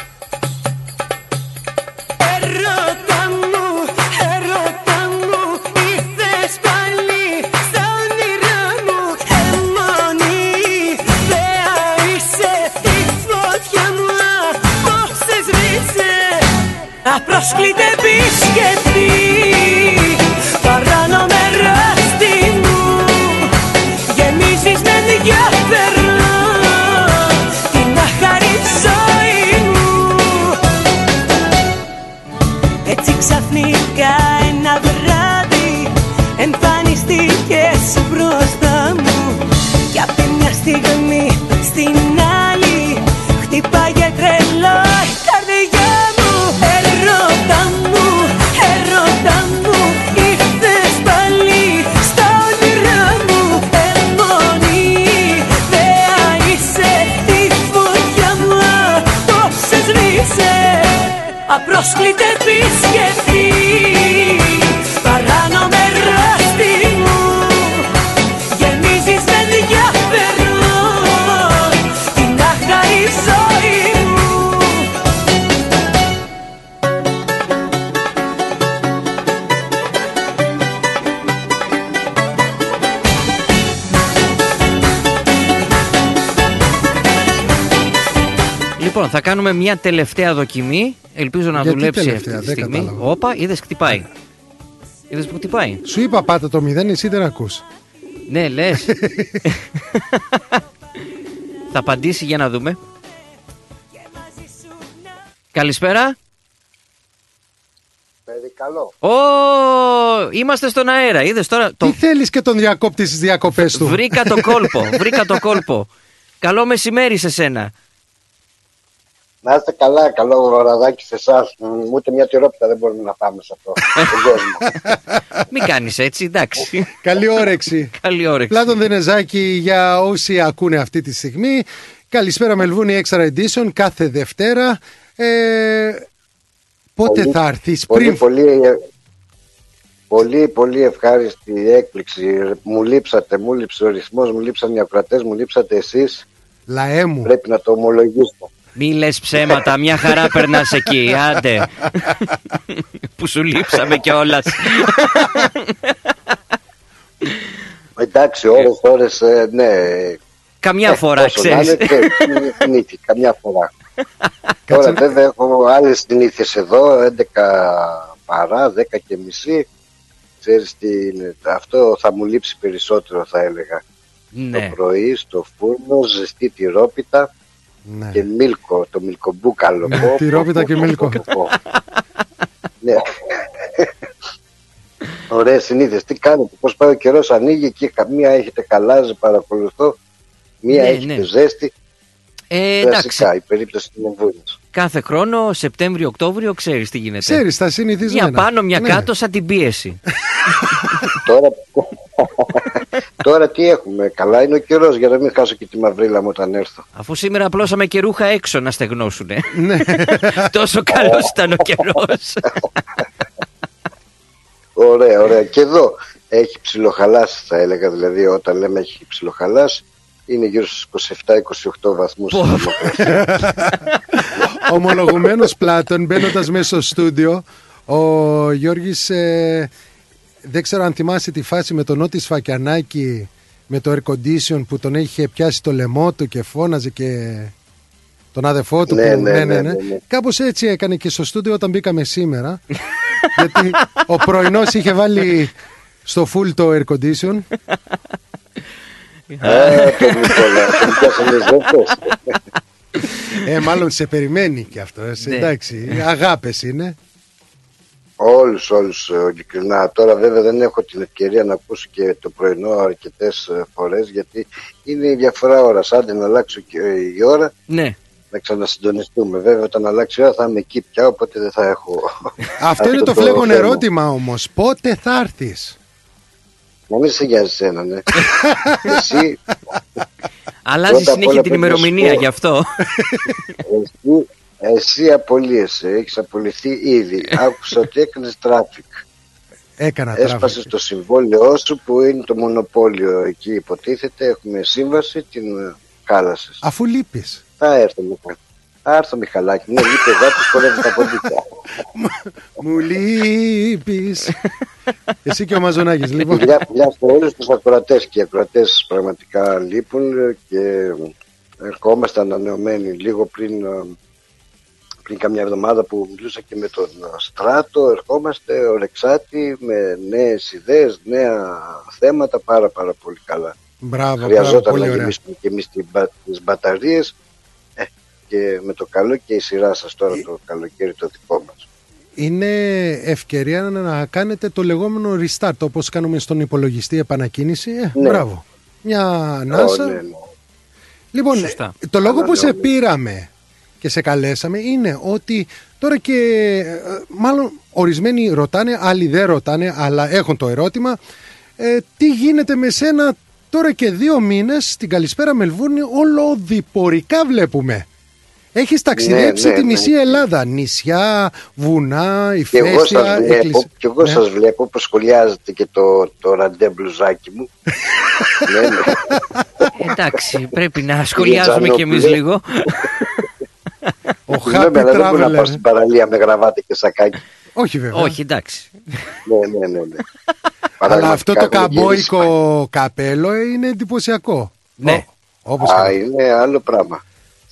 Απρόσκλητε επισκεφτή, παράνομη εράστη μου, γεμίζεις με ενδιαφέρον την άχαρη ζωή μου. Έτσι ξαφνικά ένα βράδυ εμφανιστήκες μπροστά μου και απ' τη μια στιγμή στην άλλη χτυπάγε τρελό η καρδιά μου. Ερώτα μου, ήρθες πάλι στα όνειρά μου. Εμμονή, θεά είσαι, τη φωτιά μου απόψε σβήσε. Απρόσκλητε επισκεφτή, παράνομη εράστη μου, γεμίζεις με ενδιαφέρον την άχαρη ζωή μου. Λοιπόν, θα κάνουμε μια τελευταία δοκιμή. Ελπίζω να δουλέψει αυτή τη στιγμή. Όπα, είδες χτυπάει. Είδες που χτυπάει. Σου είπα πάτα το 0, εσύ δεν ακούς. Ναι, λες. Θα απαντήσει, για να δούμε. Καλησπέρα. Περικαλώ. Είμαστε στον αέρα. Είδες τώρα. Τι θέλεις και τον διακόπτη στις διακοπές του. Βρήκα το κόλπο. Καλό μεσημέρι σε σένα. Να είστε καλά, καλό βραδάκι σε εσάς. Ούτε μια τυρόπιτα δεν μπορούμε να πάμε σε αυτό. Μην κάνεις έτσι, εντάξει. Καλή όρεξη. Πλάτων Δενεζάκη για όσοι ακούνε αυτή τη στιγμή. Καλησπέρα Μελβούνι Extra Edition κάθε Δευτέρα. Πότε θα έρθεις πριν... Πολύ ευχάριστη έκπληξη. Μου λείψε ο ρυθμός, μου λείψαν οι ακροατές, μου λείψατε εσείς. Λαέ μου. Πρέπει να το ομολογήσω. Μη λες ψέματα, μια χαρά περνάς εκεί, άντε. Που σου λείψαμε κιόλας. Εντάξει, ώρες, ναι. Καμιά φορά, ξέρεις. Καμιά φορά. Τώρα βέβαια έχω άλλες συνήθειες εδώ, 11 παρά, 10 και μισή. Ξέρεις τι είναι, αυτό θα μου λείψει περισσότερο θα έλεγα. Ναι. Το πρωί στο φούρνο, ζεστή τυρόπιτα. Ναι. Και μίλκο, το μιλκομπούκαλο. Τυρόπιτα και μίλκο. Ναι. Ωραία συνήθειες. Τι κάνετε, πώς πάει ο καιρός, ανοίγει και μία έχετε καλάζει, παρακολουθώ. Μία έχετε ζέστη. Βασικά, η περίπτωση του εμβόλιας. Κάθε χρόνο, Σεπτέμβριο-Οκτώβριο, ξέρεις τι γίνεται. Ξέρεις, τα συνηθισμένα. Μια πάνω, μια κάτω, σαν την πίεση. Τώρα τι έχουμε, καλά είναι ο καιρός για να μην χάσω και τη μαυρίλα μου όταν έρθω. Αφού σήμερα απλώσαμε και ρούχα έξω να στεγνώσουνε. Τόσο καλός ήταν ο καιρός. Ωραία. Και εδώ έχει ψιλοχαλάσει θα έλεγα, δηλαδή όταν λέμε έχει ψιλοχαλάσει είναι γύρω στους 27-28 βαθμούς. Ομολογουμένος Πλάτων, μπαίνοντας μέσα στο στούντιο, ο Γιώργης... δεν ξέρω αν θυμάσαι τη φάση με τον Νότι Σφακιανάκη με το air condition που τον είχε πιάσει το λαιμό του και φώναζε και τον αδερφό του. Ναι. Κάπως έτσι έκανε και στο στούντιο όταν μπήκαμε σήμερα. Γιατί ο πρωινός είχε βάλει στο full το air condition. Μάλλον σε περιμένει και αυτό. Εντάξει, αγάπες είναι. Όλους ειλικρινά. Τώρα βέβαια δεν έχω την ευκαιρία να ακούσω και το πρωινό αρκετές φορές γιατί είναι η διαφορά ώρας. Άντε να αλλάξω και η ώρα, ναι, να ξανασυντονιστούμε. Βέβαια όταν αλλάξει η ώρα θα είμαι εκεί πια, οπότε δεν θα έχω... Αυτό είναι το φλέγον ερώτημα όμως. Πότε θα έρθεις? Να μην σε νοιάζει σένα, ναι. Εσύ... Αλλάζει συνέχεια την ημερομηνία γι' αυτό. Εσύ απολύεσαι, έχεις απολυθεί ήδη. Άκουσα ότι έκανες τράφικ. Έσπασες το συμβόλαιό σου που είναι το μονοπόλιο. Εκεί υποτίθεται έχουμε σύμβαση, την κάλασες. Αφού λείπεις. Θα έρθω Μιχαλάκη, ναι, λείπει εδώ που χορεύει τα ποντίκια. Μου λείπεις. Εσύ και ο Μαζονάκης, λοιπόν. Μιλιά σε όλους τους ακροατές, και οι ακροατές πραγματικά λείπουν και ερχόμαστε ανανεωμένοι. Λίγο πριν καμιά εβδομάδα που μιλούσα και με τον Στράτο, ερχόμαστε ορεξάτοι με νέες ιδέες, νέα θέματα, πάρα πολύ καλά. Μπράβο, χρειαζόταν πολύ να γεμίσουμε και εμείς τις μπαταρίες και με το καλό και η σειρά σας τώρα το καλοκαίρι το δικό μας. Είναι ευκαιρία να κάνετε το λεγόμενο restart, όπως κάνουμε στον υπολογιστή επανακίνηση. Ναι. Μπράβο. Μια ανάσα. Ναι. Λοιπόν, σωστά. Το λόγο που σε πήραμε και σε καλέσαμε είναι ότι τώρα και μάλλον ορισμένοι ρωτάνε, άλλοι δεν ρωτάνε, αλλά έχουν το ερώτημα, τι γίνεται με σένα τώρα και 2 μήνες στην Καλησπέρα Μελβούρνη, όλο διπορικά βλέπουμε. Έχεις ταξιδέψει τη μισή Ελλάδα, νησιά, βουνά, ηφαίστεια, εκκλησία. Και εγώ σας βλέπω που σχολιάζετε και το ραντέ μπλουζάκι μου. Εντάξει, πρέπει να σχολιάζουμε κι εμείς λίγο. Ο Happy Traveler. Δεν μπορώ να πάω στην παραλία με γραβάτα και σακάκι. Όχι βέβαια. Όχι, εντάξει. Ναι. Αλλά αυτό το καμπόικο καπέλο είναι εντυπωσιακό. Ναι. Είναι άλλο πράγμα.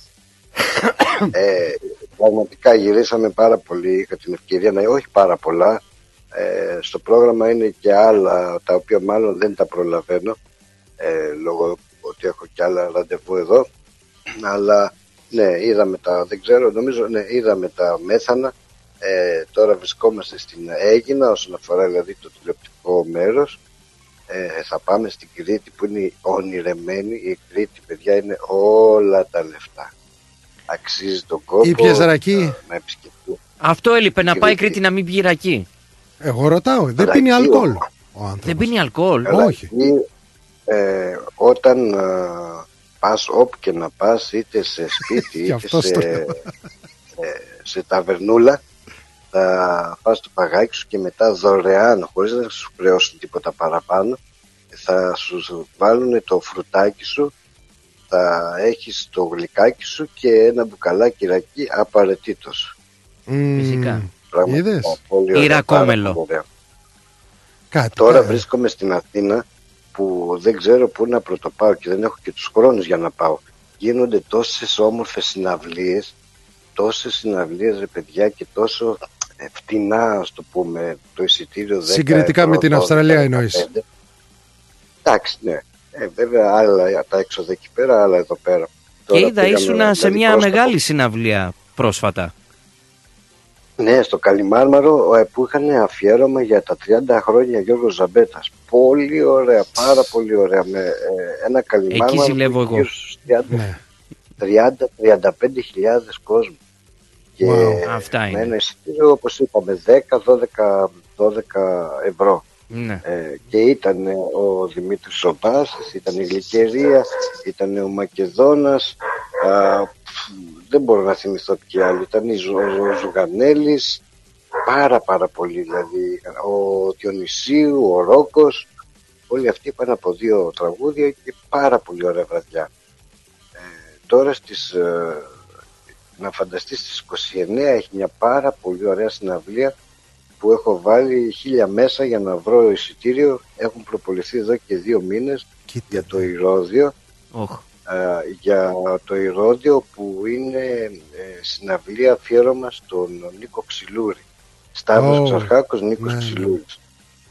Πραγματικά γυρίσαμε πάρα πολύ. Είχα την ευκαιρία να... όχι πάρα πολλά. Στο πρόγραμμα είναι και άλλα τα οποία μάλλον δεν τα προλαβαίνω λόγω ότι έχω και άλλα ραντεβού εδώ. Αλλά ναι, είδαμε τα, δεν ξέρω, νομίζω είδαμε τα Μέθανα. Τώρα βρισκόμαστε στην Αίγινα όσον αφορά δηλαδή το τηλεοπτικό μέρος. Θα πάμε στην Κρήτη που είναι ονειρεμένη. Η Κρήτη, παιδιά, είναι όλα τα λεφτά. Αξίζει τον κόπο. Ήπιες ρακί? Να επισκεφτεί. Αυτό έλειπε, να πάει η Κρήτη να μην πιει ρακί. Εγώ ρωτάω, δεν πίνει αλκοόλ. Δεν πίνει αλκοόλ? Όχι. Όταν πας όπου και να πας, είτε σε σπίτι είτε σε ταβερνούλα, θα πας το παγάκι σου και μετά δωρεάν, χωρίς να σου χρεώσουν τίποτα παραπάνω, θα σου βάλουν το φρουτάκι σου, θα έχεις το γλυκάκι σου και ένα μπουκαλάκι ρακί απαραίτητος. Φυσικά. Είδες? Ιρακόμελο. Τώρα βρίσκομαι στην Αθήνα που δεν ξέρω πού να πρωτοπάω και δεν έχω και τους χρόνους για να πάω. Γίνονται τόσες όμορφες συναυλίες, ρε παιδιά, και τόσο φτηνά, ας το πούμε, το εισιτήριο 10 συγκριτικά ευρώ, με την Αυστραλία εννοείς? Εντάξει, ναι. Βέβαια, άλλα τα έξοδα εκεί πέρα, άλλα εδώ πέρα. Και είδα ήσουνα σε μια μεγάλη συναυλία πρόσφατα. Ναι, στο Καλιμάρμαρο που είχαν αφιέρωμα για τα 30 χρόνια Γιώργος Ζαμπέτας. Πολύ ωραία, πάρα πολύ ωραία. Με ένα Καλιμάρμαρο. Εκεί ζηλεύω εγώ. 30-35 κόσμο. Και αυτά είναι. με ένα εισιτήριο, όπως είπαμε, 10-12 ευρώ. Ναι. Και ήταν ο Δημήτρης ο Μπάσης, ήταν η Γλυκερία, ήταν ο Μακεδόνας, δεν μπορώ να θυμηθώ ποιοι άλλοι, ήταν ο Ζουγανέλης, πάρα πολύ, δηλαδή ο Διονυσίου, ο Ρόκος, όλοι αυτοί πάνε από 2 τραγούδια και πάρα πολύ ωραία βραδιά. Τώρα να φανταστείς, στις 29 έχει μια πάρα πολύ ωραία συναυλία που έχω βάλει 1000 μέσα για να βρω εισιτήριο. Έχουν προποληθεί εδώ και 2 μήνες για το Ηρώδειο. Για το Ηρώδειο που είναι συναυλία αφιέρωμα στον Νίκο Ξυλούρη. Σταύρος Ψαρχάκος, Νίκος Ξυλούρης.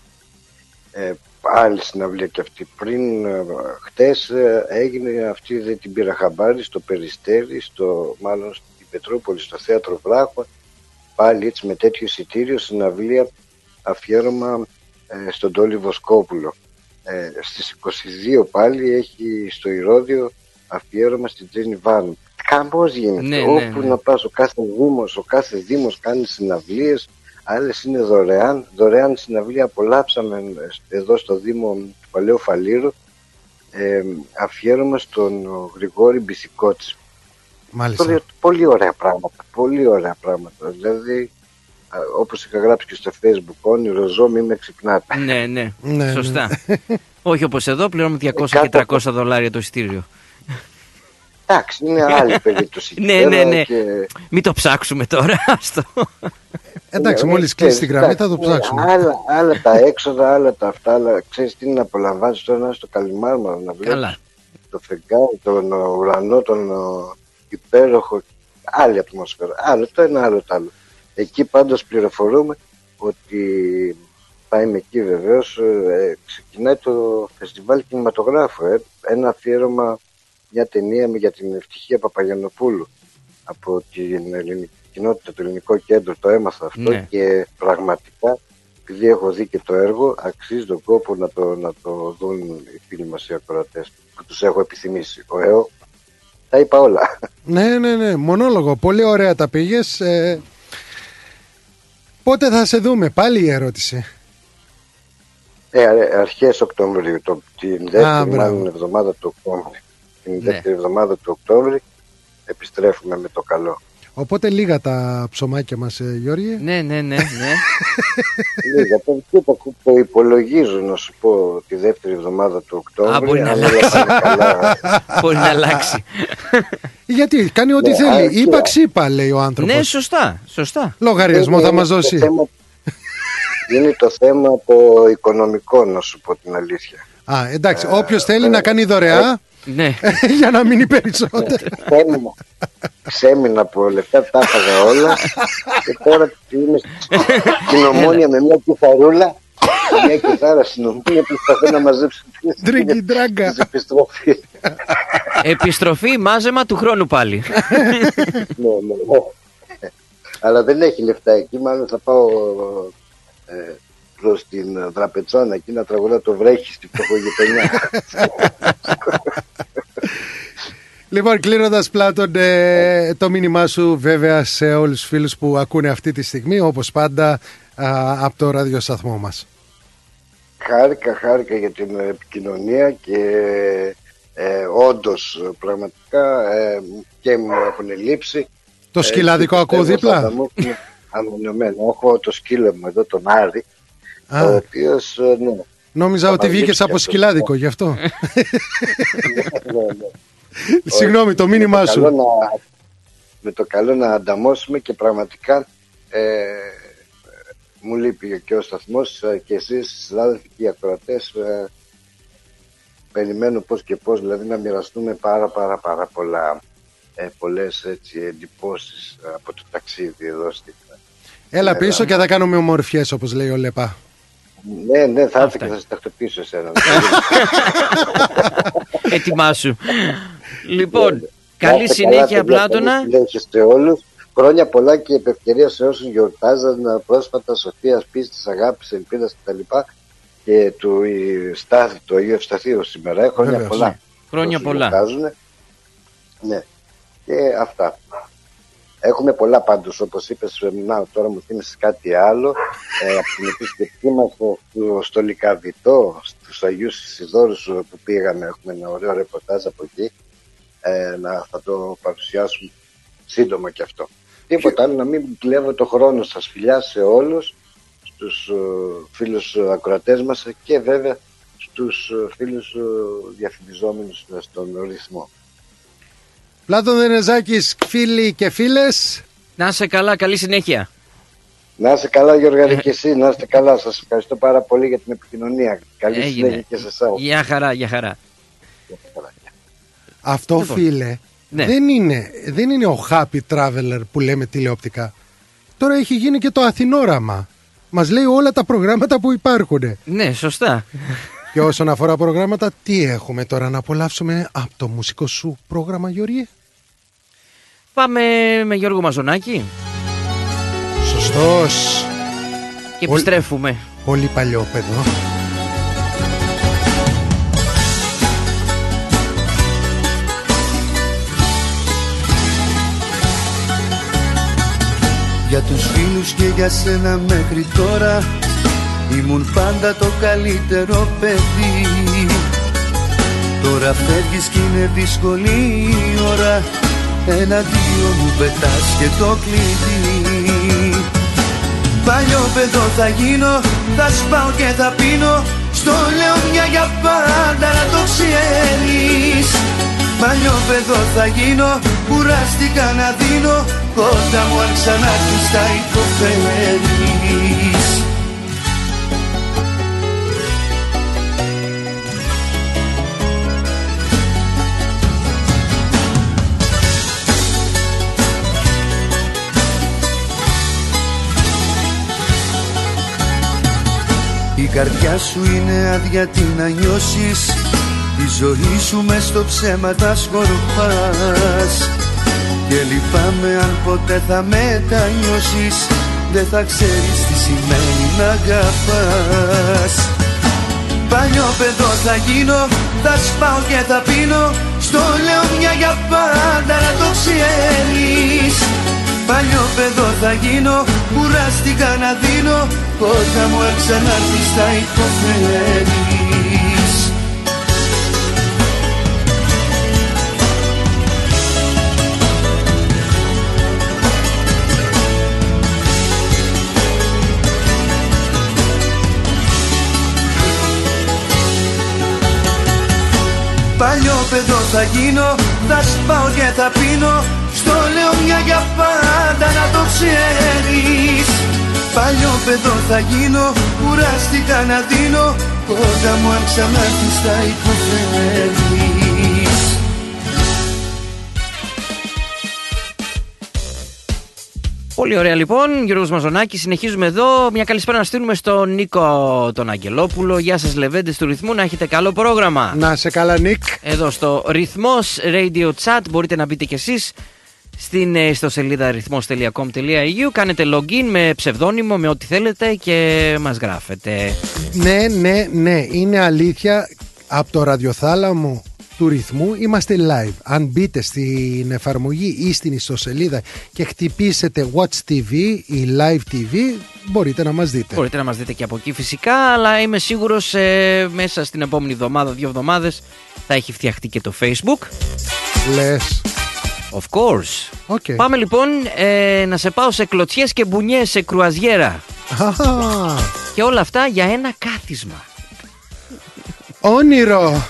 Άλλη συναυλία και αυτή. Χτες έγινε αυτή, δεν την πήρα χαμπάρι, στο Περιστέρι, μάλλον στην Πετρούπολη, στο Θέατρο Βράχο. Πάλι έτσι με τέτοιο εισιτήριο, συναυλία αφιέρωμα στον Τόλι Βοσκόπουλο. Στις 22 πάλι έχει στο Ηρώδειο αφιέρωμα στην Τζένι Βάνου. Καμπός γίνεται. Όπου να πας, ο κάθε δήμος κάνει συναυλίες, άλλες είναι δωρεάν συναυλία. Απολαύσαμε εδώ στο Δήμο του Παλαιού Φαλήρου αφιέρωμα στον Γρηγόρη Μπισικότση. Μάλιστα. Πολύ ωραία πράγματα. Δηλαδή, όπως είχα γράψει και στο Facebook, όνειρο ζω, μη με ξυπνάτε. Ναι, σωστά. Όχι όπως εδώ, πληρώνουμε 200 και $300 το εισιτήριο. Εντάξει, είναι άλλη περίπτωση. Ναι. Μην το ψάξουμε τώρα. Εντάξει, μόλις κλείσει την γραμμή θα το ψάξουμε. Άλλα τα έξοδα, άλλα τα αυτά. Αλλά ξέρεις τι να απολαμβάνεις τώρα, να είσαι στο Καλιμάρμαρο, να βλέπεις το φεγγάρι, τον ουρανό, τον υπέροχο. Άλλη ατμόσφαιρα. Άλλο το ένα, άλλο το άλλο. Εκεί πάντως πληροφορούμε ότι θα είμαι εκεί βεβαίως. Ξεκινάει το φεστιβάλ κινηματογράφου. Ένα αφιέρωμα, μια ταινία για την Ευτυχία Παπαγιαννοπούλου από την ελληνική κοινότητα, το ελληνικό κέντρο. Το έμαθα αυτό και πραγματικά, επειδή έχω δει και το έργο, αξίζει τον κόπο να το δουν οι φίλοι μας οι ακροατές που τους έχω επιθυμήσει. Τα είπα όλα. Ναι, μονόλογο. Πολύ ωραία τα πήγες. Πότε θα σε δούμε, πάλι η ερώτηση. Αρχές Οκτωβρίου, την δεύτερη εβδομάδα του Οκτώβρη. Την δεύτερη εβδομάδα του Οκτώβρη επιστρέφουμε με το καλό. Οπότε λίγα τα ψωμάκια μας, Γιώργη. Ναι. Λίγα, το υπολογίζω να σου πω τη δεύτερη εβδομάδα του Οκτώβρη. Μπορεί να αλλάξει. Γιατί κάνει ό,τι θέλει. Είπα ξύπα, λέει ο άνθρωπος. Ναι, σωστά. Λογαριασμό θα μας δώσει. Είναι το θέμα το οικονομικό, να σου πω την αλήθεια. Εντάξει, όποιος θέλει να κάνει δωρεά, για να μείνει περισσότερο. Ξέμεινα από λεφτά, τα έφαγα όλα. Και τώρα είμαι στην Ομόνια με μια κιθαρούλα. Μια κιθάρα στην Ομόνια, προσπαθώ να μαζέψω τις επιστροφή. Επιστροφή, μάζεμα του χρόνου πάλι. Ναι. Αλλά δεν έχει λεφτά εκεί, μάλλον θα πάω προς την Δραπετσόνα εκεί να τραγουδά το βρέχει στην φτωχογειτονιά. Λοιπόν, κλείνοντας, Πλάτων, το μήνυμά σου βέβαια σε όλους τους φίλους που ακούνε αυτή τη στιγμή, όπως πάντα, από το ραδιοσταθμό μας. Χάρηκα για την επικοινωνία και όντως πραγματικά και μου έχουν λείψει. Το σκυλάδικο ακούω δίπλα. Έχω το σκύλο μου εδώ, τον Άρη, ο οποίος, νόμιζα ότι βγήκες από σκυλάδικο, γι' αυτό. Συγγνώμη, το μήνυμά σου. Με το καλό να ανταμώσουμε και πραγματικά μου λείπει και ο σταθμός και εσείς, συνάδελφοι και οι ακροατές. Περιμένω πώς και πώς, δηλαδή να μοιραστούμε πάρα πολλές εντυπώσεις από το ταξίδι εδώ στην... Έλα πίσω και θα κάνουμε ομορφιές, όπως λέει ο Λεπά. Ναι, θα έρθω και θα σας τακτοποιήσω εσένα. Ετοιμάσου. Λοιπόν, καλή συνέχεια, Πλάτωνα. Λέγεστε όλους. Χρόνια πολλά και επευκαιρία σε όσους γιορτάζαν πρόσφατα σοφίας, πίστης, αγάπης, ελπίδας κτλ. Και του Στάθη, του Αγίου Ευσταθείου σήμερα. Χρόνια πολλά. Χρόνια πολλά. Ναι, και αυτά. Έχουμε πολλά πάντως, όπως είπες, τώρα μου θύμισες κάτι άλλο. Από την επίσκεψή μας στο Λυκαβητό, στους Αγίους Ισιδόρους που πήγαμε, έχουμε ένα ωραίο ρεπορτάζ από εκεί. Θα το παρουσιάσουμε σύντομα και αυτό. Τίποτα άλλο, να μην κλέβω το χρόνο σας. Φιλιά σε όλους, στους φίλους ακροατές μας και βέβαια στους φίλους διαφημιζόμενους στον ρυθμό. Πλάτων Δενεζάκης, φίλοι και φίλες. Να είσαι καλά, καλή συνέχεια. Να είσαι καλά, Γιώργα, και εσύ, να είστε καλά. Σας ευχαριστώ πάρα πολύ για την επικοινωνία. Καλή συνέχεια και σε εσάς. Γεια χαρά. Αυτό, φίλε, δεν είναι ο happy traveler που λέμε τηλεοπτικά. Τώρα έχει γίνει και το Αθηνόραμα. Μας λέει όλα τα προγράμματα που υπάρχουν. Ναι, σωστά. Και όσον αφορά προγράμματα, τι έχουμε τώρα να απολαύσουμε από το μουσικό σου πρόγραμμα, Γιώργη? Πάμε με Γιώργο Μαζονάκη. Σωστός. Και επιστρέφουμε. Πολύ παλιό παιδό. Για τους φίλους και για σένα μέχρι τώρα ήμουν πάντα το καλύτερο παιδί. Τώρα φεύγεις κι είναι δύσκολη η ώρα, εναντίον μου πετάς και το κλειδί. Παλιό παιδό θα γίνω, θα σπάω και θα πίνω, στο λέω μια για πάντα να το ξέρεις. Παλιό παιδό θα γίνω, κουράστηκα να δίνω, κοντά μου αν ξανάρθεις θα υποφέρεις. Η καρδιά σου είναι άδεια, τι να νιώσεις, τη ζωή σου μες στο ψέμα τα σκορπάς. Και λυπάμαι αν ποτέ θα μετανιώσεις, δεν θα ξέρεις τι σημαίνει να αγαπάς. Παλιό παιδό θα γίνω, θα σπάω και θα πίνω, στο λέω μια για πάντα να το ξέρεις. Παλιό παιδό θα γίνω, κουράστηκα να δίνω, κοντά μου αν ξανάρθεις θα υποφέρεις. Παλιό παιδό θα γίνω, θα σπάω και θα πίνω, στο λέω μια για πάντα να το ξέρεις. Παλιό παιδό θα γίνω, κουράστηκα να δίνω, κοντά μου αν ξανάρθεις θα υποφέρεις. Πολύ ωραία λοιπόν, Γιώργος Μαζονάκης. Συνεχίζουμε εδώ. Μια καλησπέρα να στείλουμε στον Νίκο τον Αγγελόπουλο. Γεια σας λεβέντες του ρυθμού, να έχετε καλό πρόγραμμα. Να σε καλά Νίκ. Εδώ στο Ρυθμός Radio Chat μπορείτε να μπείτε κι εσείς στην ιστοσελίδα ρυθμός.com.au. Κάνετε login με ψευδόνυμο, με ό,τι θέλετε και μας γράφετε. Ναι, είναι αλήθεια. Από το ραδιοθάλαμο του ρυθμού είμαστε live. Αν μπείτε στην εφαρμογή ή στην ιστοσελίδα και χτυπήσετε Watch TV ή Live TV, μπορείτε να μας δείτε. Μπορείτε να μας δείτε και από εκεί φυσικά, αλλά είμαι σίγουρος μέσα στην επόμενη εβδομάδα, 2 εβδομάδες θα έχει φτιαχτεί και το Facebook. Λες. Of course. Okay. Πάμε λοιπόν να σε πάω σε κλωτσιές και μπουνιές σε κρουαζιέρα. Και όλα αυτά για ένα κάθισμα. Όνειρο.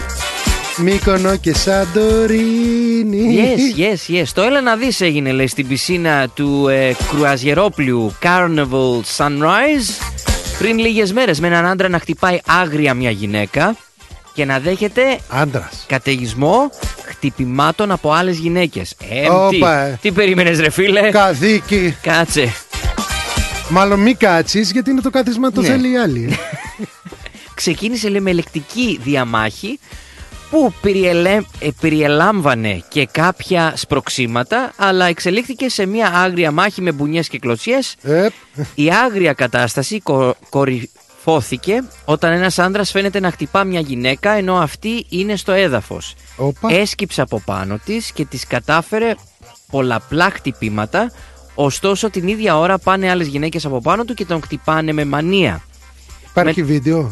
Μύκονο και Σαντορίνη. Yes. Το έλα να δεις έγινε, λέει, στην πισίνα του κρουαζιερόπλιου Carnival Sunrise πριν λίγες μέρες, με έναν άντρα να χτυπάει άγρια μια γυναίκα και να δέχεται καταιγισμό χτυπημάτων από άλλες γυναίκες. Τι περίμενες ρε φίλε? Καδίκη. Κάτσε. Μάλλον μη κάτσεις, γιατί είναι το κάθισμα το θέλει η άλλη. Ξεκίνησε, λέει, με ελεκτική διαμάχη που περιελάμβανε και κάποια σπροξήματα, αλλά εξελίχθηκε σε μια άγρια μάχη με μπουνιές και κλωτσιές. Η άγρια κατάσταση κορυφώθηκε όταν ένας άντρας φαίνεται να χτυπά μια γυναίκα ενώ αυτή είναι στο έδαφος. Έσκυψε από πάνω της και της κατάφερε πολλαπλά χτυπήματα, ωστόσο την ίδια ώρα πάνε άλλες γυναίκες από πάνω του και τον χτυπάνε με μανία. Υπάρχει βίντεο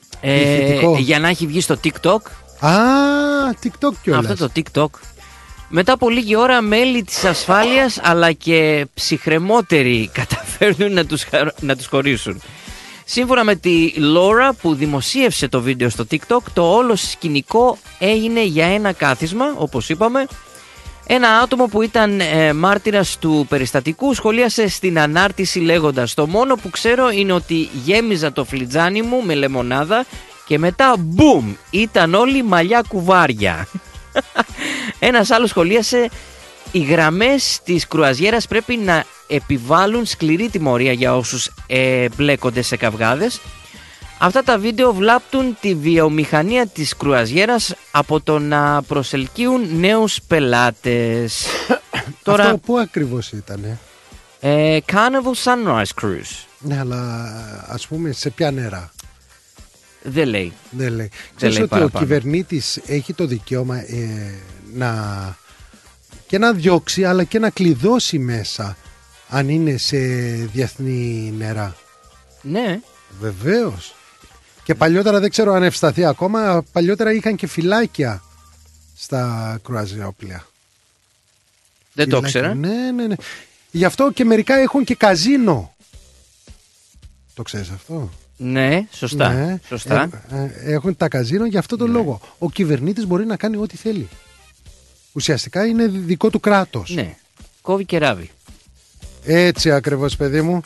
για να έχει βγει στο TikTok. TikTok κιόλας. Αυτό το TikTok. Μετά από λίγη ώρα μέλη της ασφάλειας αλλά και ψυχρεμότεροι καταφέρνουν να τους χωρίσουν. Σύμφωνα με τη Laura που δημοσίευσε το βίντεο στο TikTok, το όλο σκηνικό έγινε για ένα κάθισμα, όπως είπαμε. Ένα άτομο που ήταν μάρτυρας του περιστατικού σχολίασε στην ανάρτηση λέγοντας: «Το μόνο που ξέρω είναι ότι γέμιζα το φλιτζάνι μου με λεμονάδα και μετά μπουμ, ήταν όλοι μαλλιά κουβάρια». Ένας άλλος σχολίασε: «Οι γραμμές της κρουαζιέρας πρέπει να επιβάλλουν σκληρή τιμωρία για όσους μπλέκονται σε καυγάδες. Αυτά τα βίντεο βλάπτουν τη βιομηχανία της κρουαζιέρας από το να προσελκύουν νέους πελάτες». Τώρα... Αυτό πού ακριβώς ήτανε? Carnival Sunrise Cruise. Ναι, αλλά ας πούμε σε ποια νερά? Δεν λέει. Ξέρεις ότι ο κυβερνήτης έχει το δικαίωμα να διώξει αλλά και να κλειδώσει μέσα αν είναι σε διεθνή νερά. Ναι. Βεβαίως. Και παλιότερα, δεν ξέρω αν ευσταθεί ακόμα, παλιότερα είχαν και φυλάκια στα κρουαζιόπλια. Δεν το ήξερα. Ναι. Γι' αυτό και μερικά έχουν και καζίνο. Το ξέρεις αυτό? Ναι, σωστά. Ναι. Σωστά. Έχουν τα καζίνο για αυτό τον λόγο. Ο κυβερνήτης μπορεί να κάνει ό,τι θέλει. Ουσιαστικά είναι δικό του κράτος. Ναι. Κόβει και ράβει. Έτσι ακριβώς, παιδί μου.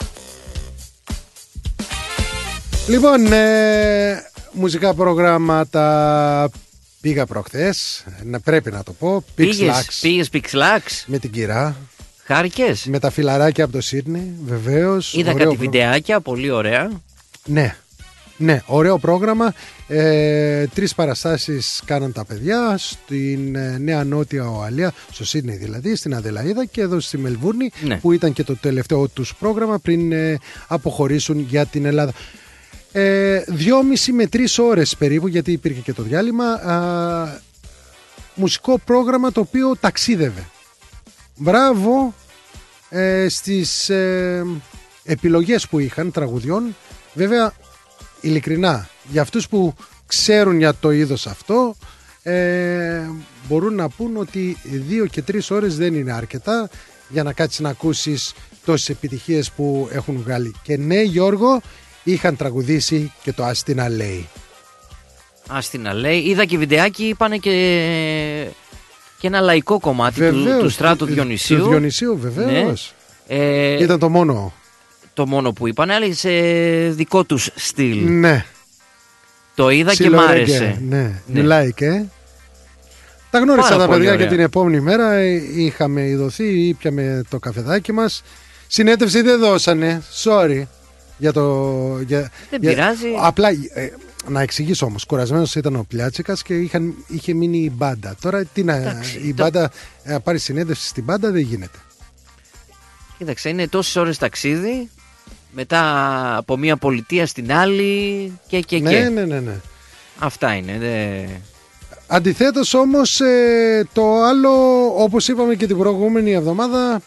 Λοιπόν, μουσικά προγράμματα πήγα προχθές. Πρέπει να το πω. Πήγες Pixlax με την κυρά. Χάρηκες? Με τα φιλαράκια από το Σίδνεϊ, βεβαίως. Είδα κάτι βιντεάκια, πολύ ωραία. Ναι, ωραίο πρόγραμμα. 3 παραστάσεις κάναν τα παιδιά στην Νέα Νότια Ουαλία, στο Σίδνεϊ δηλαδή, στην Αδελαΐδα και εδώ στη Μελβούρνη, που ήταν και το τελευταίο τους πρόγραμμα πριν αποχωρήσουν για την Ελλάδα. 2,5 με 3 ώρες περίπου, γιατί υπήρχε και το διάλειμμα. Μουσικό πρόγραμμα το οποίο ταξίδευε. Μπράβο στις επιλογές που είχαν τραγουδιών. Βέβαια, ειλικρινά, για αυτούς που ξέρουν για το είδος αυτό, μπορούν να πούν ότι 2 και 3 ώρες δεν είναι αρκετά για να κάτσεις να ακούσεις τόσες επιτυχίες που έχουν βγάλει. Και ναι, Γιώργο, είχαν τραγουδήσει και το Άστινα λέει. Άστινα λέει. Είδα και βιντεάκι, είπανε και ένα λαϊκό κομμάτι του Στράτου Διονυσίου. Του Διονυσίου, βεβαίως. Ναι. Ήταν το μόνο. Το μόνο που είπανε, αλλά σε δικό τους στυλ. Ναι. Το είδα και μ' άρεσε. Ναι. Like, Τα γνώρισα τα παιδιά και την επόμενη μέρα. Είχαμε ειδωθεί, ήπιαμε το καφεδάκι μας. Συνέντευξη δεν δώσανε. Sorry. Δεν πειράζει. Απλά να εξηγήσω όμως. Κουρασμένος ήταν ο Πλιάτσικας και είχε μείνει η μπάντα. Τώρα η μπάντα πάρει συνέντευξη στην μπάντα, δεν γίνεται. Κοίταξε, είναι τόσες ώρες ταξίδι, μετά από μία πολιτεία στην άλλη και. Ναι. Αυτά είναι. Αντιθέτως όμως το άλλο, όπως είπαμε και την προηγούμενη εβδομάδα,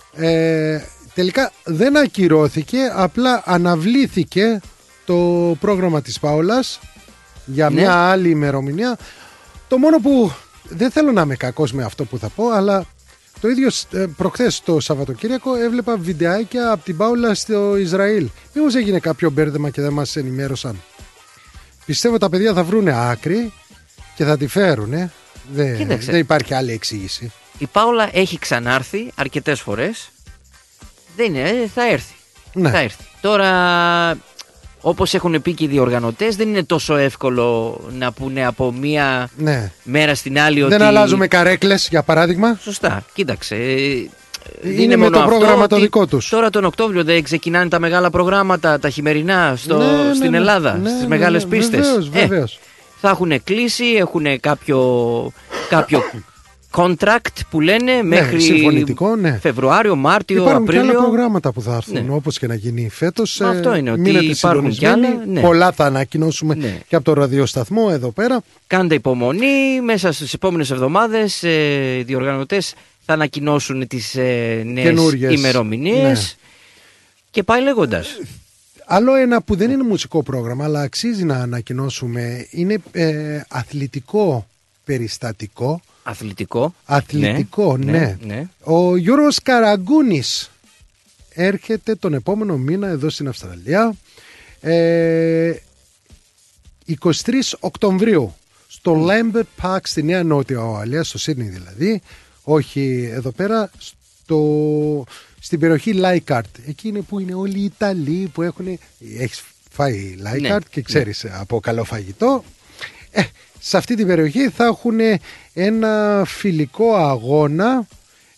τελικά δεν ακυρώθηκε, απλά αναβλήθηκε το πρόγραμμα της Πάολας για μια άλλη ημερομηνία. Το μόνο που δεν θέλω να είμαι κακός με αυτό που θα πω, αλλά το ίδιο προχθές το Σαββατοκύριακο έβλεπα βιντεάκια από την Πάολα στο Ισραήλ. Μήπως έγινε κάποιο μπέρδεμα και δεν μας ενημέρωσαν? Πιστεύω τα παιδιά θα βρούνε άκρη και θα τη φέρουν. Δεν υπάρχει άλλη εξήγηση. Η Πάολα έχει ξανάρθει αρκετές φορές. Δεν είναι, θα έρθει. Ναι. Θα έρθει. Τώρα, όπως έχουν πει και οι διοργανωτές, δεν είναι τόσο εύκολο να πούνε από μία μέρα στην άλλη ότι... Δεν αλλάζουμε καρέκλες, για παράδειγμα. Σωστά, κοίταξε. Είναι με το πρόγραμμα το δικό τους. Τώρα τον Οκτώβριο δεν ξεκινάνε τα μεγάλα προγράμματα, τα χειμερινά στην Ελλάδα, στις μεγάλες πίστες. Βεβαίως. Θα έχουν κλείσει, έχουν κάποιο contract που λένε μέχρι Φεβρουάριο, Μάρτιο, υπάρχουν Απρίλιο. Υπάρχουν και άλλα προγράμματα που θα έρθουν, όπως και να γίνει φέτος. Αυτό είναι, ότι υπάρχουν κι άλλα. Πολλά θα ανακοινώσουμε και από το ραδιοσταθμό εδώ πέρα. Κάντε υπομονή, μέσα στις επόμενες εβδομάδες οι διοργανωτές θα ανακοινώσουν τις νέες ημερομηνίες και πάει λέγοντας. Άλλο ένα που δεν είναι μουσικό πρόγραμμα, αλλά αξίζει να ανακοινώσουμε, είναι αθλητικό περιστατικό. Αθλητικό, ναι. Ο Γιώργος Καραγκούνης έρχεται τον επόμενο μήνα εδώ στην Αυστραλία, 23 Οκτωβρίου, στο Lambert Park στη Νέα Νότια Ουαλία, στο Σίδνεϊ δηλαδή, όχι εδώ πέρα, στην περιοχή Leichhardt. Εκεί είναι που είναι όλοι οι Ιταλοί που έχουν... Έχεις φάει Leichhardt και ξέρεις από καλό φαγητό. Σε αυτή την περιοχή θα έχουν ένα φιλικό αγώνα.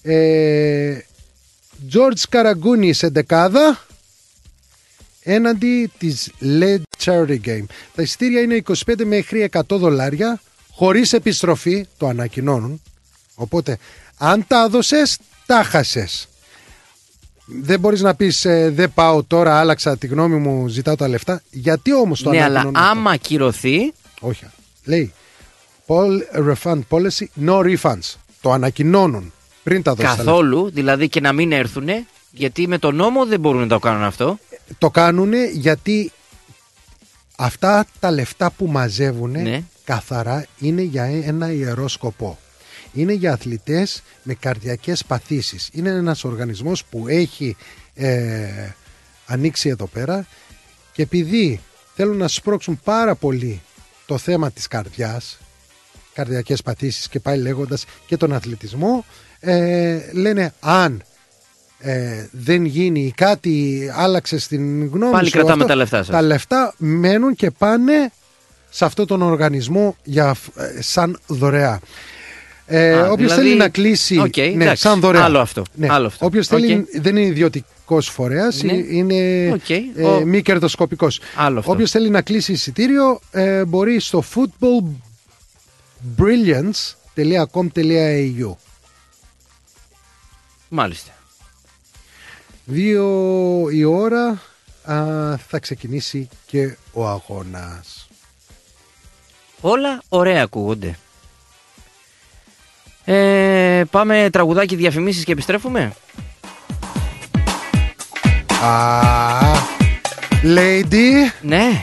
George Καραγκούνη σε δεκάδα έναντι της LED Charity Game. Τα εισιτήρια είναι 25 μέχρι $100 χωρίς επιστροφή, το ανακοινώνουν. Οπότε αν τα έδωσες, τα χάσες. Δεν μπορείς να πεις δεν πάω τώρα, άλλαξα τη γνώμη μου, ζητάω τα λεφτά. Γιατί όμως το ανακοινώνουν? Ναι, αλλά άμα ακυρωθεί... Όχι, λέει refund policy, no refunds. Το ανακοινώνουν πριν τα δώσεις. Καθόλου, δηλαδή και να μην έρθουνε. Γιατί με τον νόμο δεν μπορούν να το κάνουν αυτό. Το κάνουν γιατί αυτά τα λεφτά που μαζεύουν καθαρά είναι για ένα ιερό σκοπό. Είναι για αθλητές με καρδιακές παθήσεις. Είναι ένας οργανισμός που έχει ανοίξει εδώ πέρα και επειδή θέλουν να σπρώξουν πάρα πολύ το θέμα της καρδιάς, καρδιακές παθήσεις και πάει λέγοντας και τον αθλητισμό, λένε αν δεν γίνει κάτι, άλλαξε στην γνώμη πάλι σου, κρατάμε αυτό, τα λεφτά σας. Τα λεφτά μένουν και πάνε σε αυτόν τον οργανισμό σαν δωρεά. Όποιος θέλει να κλείσει σαν δωρεά. Άλλο αυτό. Όποιος θέλει, δεν είναι ιδιωτικός φορέας, είναι μη κερδοσκοπικός. Όποιος θέλει να κλείσει εισιτήριο μπορεί στο footballbrilliance.com.au. Μάλιστα. 2 η ώρα θα ξεκινήσει και ο αγώνας. Όλα ωραία ακούγονται. Πάμε τραγουδάκι, διαφημίσεις και επιστρέφουμε. Lady. Ναι.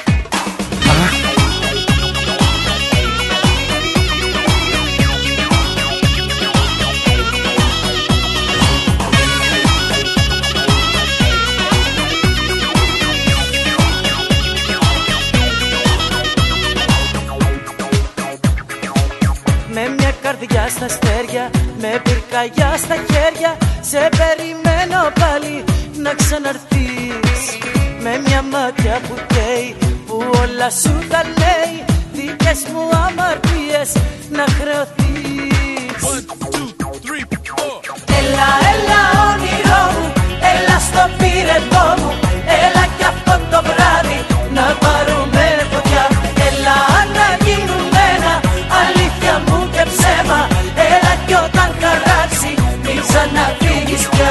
Καρδιά στα αστέρια, με πυρκαγιά στα χέρια, σε περιμένω πάλι να ξαναρθείς. Με μια μάτια που καίει, που όλα σου τα λέει, δικές μου αμαρτίες να χρεωθείς. 1, 2, 3, 4. Έλα, έλα όνειρό μου, έλα στο πύρετό μου, έλα κι αυτό το βράδυ να πάρουμε φωτιά. Έλα να γίνουμε ένα, αλήθεια μου και ψέμα, έλα κι όταν χαράξει μην ξαναφύγεις πια.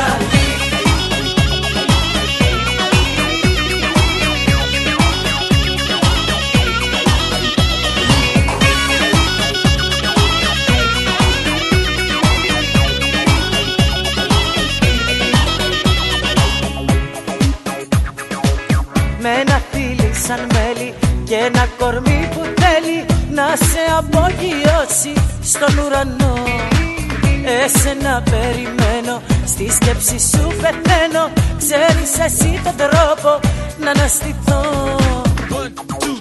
Με ένα φίλι σαν μέλι και ένα κορμί που θέλει να σε απογειώσει στον ουρανό. Εσένα περιμένω, στη σκέψη σου πεθαίνω, ξέρεις εσύ τον τρόπο να αναστηθώ. 1, 2, 3, 4.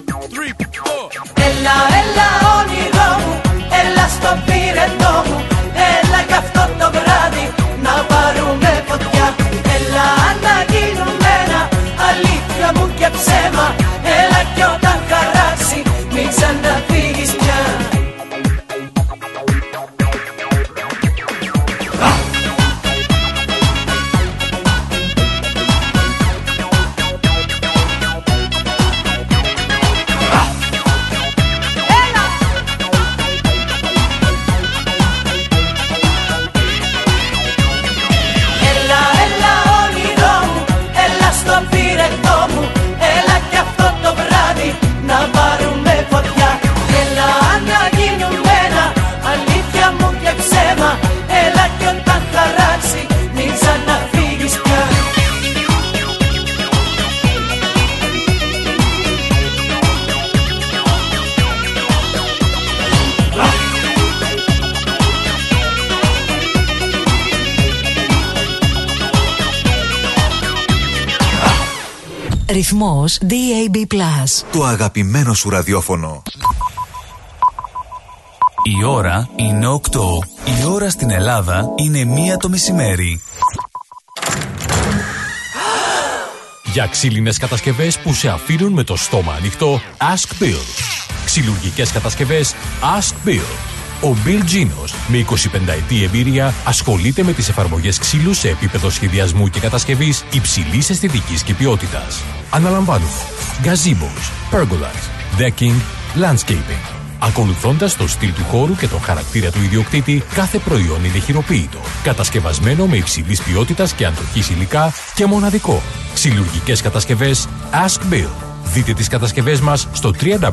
Έλα, έλα όνειρό μου, έλα στο πύρετό μου, έλα κι αυτό το βράδυ να πάρουμε φωτιά. Έλα να γίνουμε ένα, αλήθεια μου και ψέμα, έλα κι όταν χαράξει μην ξαναφύγεις πια. Ρυθμός DAB+. Το αγαπημένο σου ραδιόφωνο. Η ώρα είναι 8. Η ώρα στην Ελλάδα είναι 1 το μεσημέρι. Για ξύλινες κατασκευές που σε αφήνουν με το στόμα ανοιχτό, Ask Bill. Ξυλουργικές κατασκευές Ask Bill. Ο Bill Ginos, με 25 ετή εμπειρία, ασχολείται με τις εφαρμογές ξύλου σε επίπεδο σχεδιασμού και κατασκευής υψηλής αισθητικής και ποιότητας. Αναλαμβάνουμε gazebos, pergolas, decking, landscaping. Ακολουθώντας το στυλ του χώρου και τον χαρακτήρα του ιδιοκτήτη, κάθε προϊόν είναι χειροποίητο, κατασκευασμένο με υψηλής ποιότητας και αντοχής υλικά και μοναδικό. Ξυλουργικές κατασκευές Ask Bill. Δείτε τις κατασκευές μας στο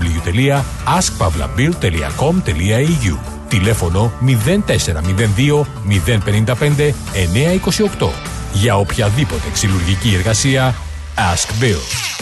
www.askpavlabill.com.au. Τηλέφωνο 0402 055 928. Για οποιαδήποτε ξυλουργική εργασία, Ask Bill.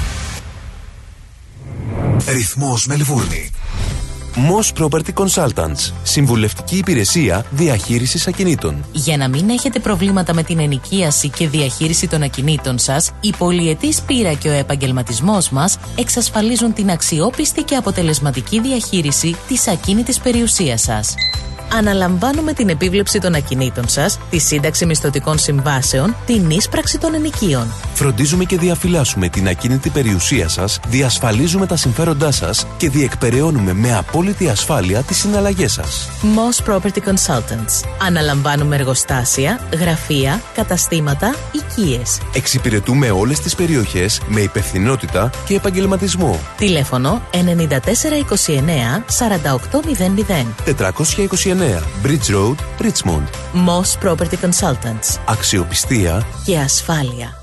Ρυθμός Μελβούρνη. Moss Property Consultants. Συμβουλευτική υπηρεσία διαχείρισης ακινήτων. Για να μην έχετε προβλήματα με την ενοικίαση και διαχείριση των ακινήτων σας, η πολυετής πείρα και ο επαγγελματισμός μας εξασφαλίζουν την αξιόπιστη και αποτελεσματική διαχείριση της ακίνητης περιουσίας σας. Αναλαμβάνουμε την επίβλεψη των ακινήτων σας, τη σύνταξη μισθωτικών συμβάσεων, την ίσπραξη των ενοικίων. Φροντίζουμε και διαφυλάσσουμε την ακίνητη περιουσία σας, διασφαλίζουμε τα συμφέροντά σας και διεκπεραιώνουμε με απόλυτη ασφάλεια τις συναλλαγές σας. Moss Property Consultants. Αναλαμβάνουμε εργοστάσια, γραφεία, καταστήματα, οικίες. Εξυπηρετούμε όλες τις περιοχές με υπευθυνότητα και επαγγελματισμό. Τηλέφωνο 9429 4800. 429 Bridge Road, Richmond. Moss Property Consultants. Αξιοπιστία και ασφάλεια.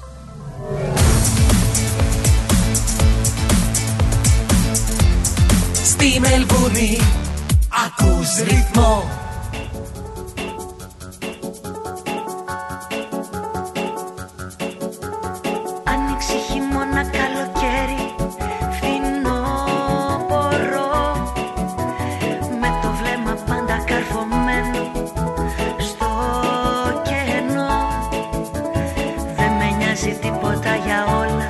Στη Μελβούρνη ακούς ρυθμό. Άνοιξη, χειμώνα, καλοκαίρι, φθινόπωρο, με το βλέμμα πάντα καρφωμένο στο κενό. Δεν με νοιάζει τίποτα για όλα,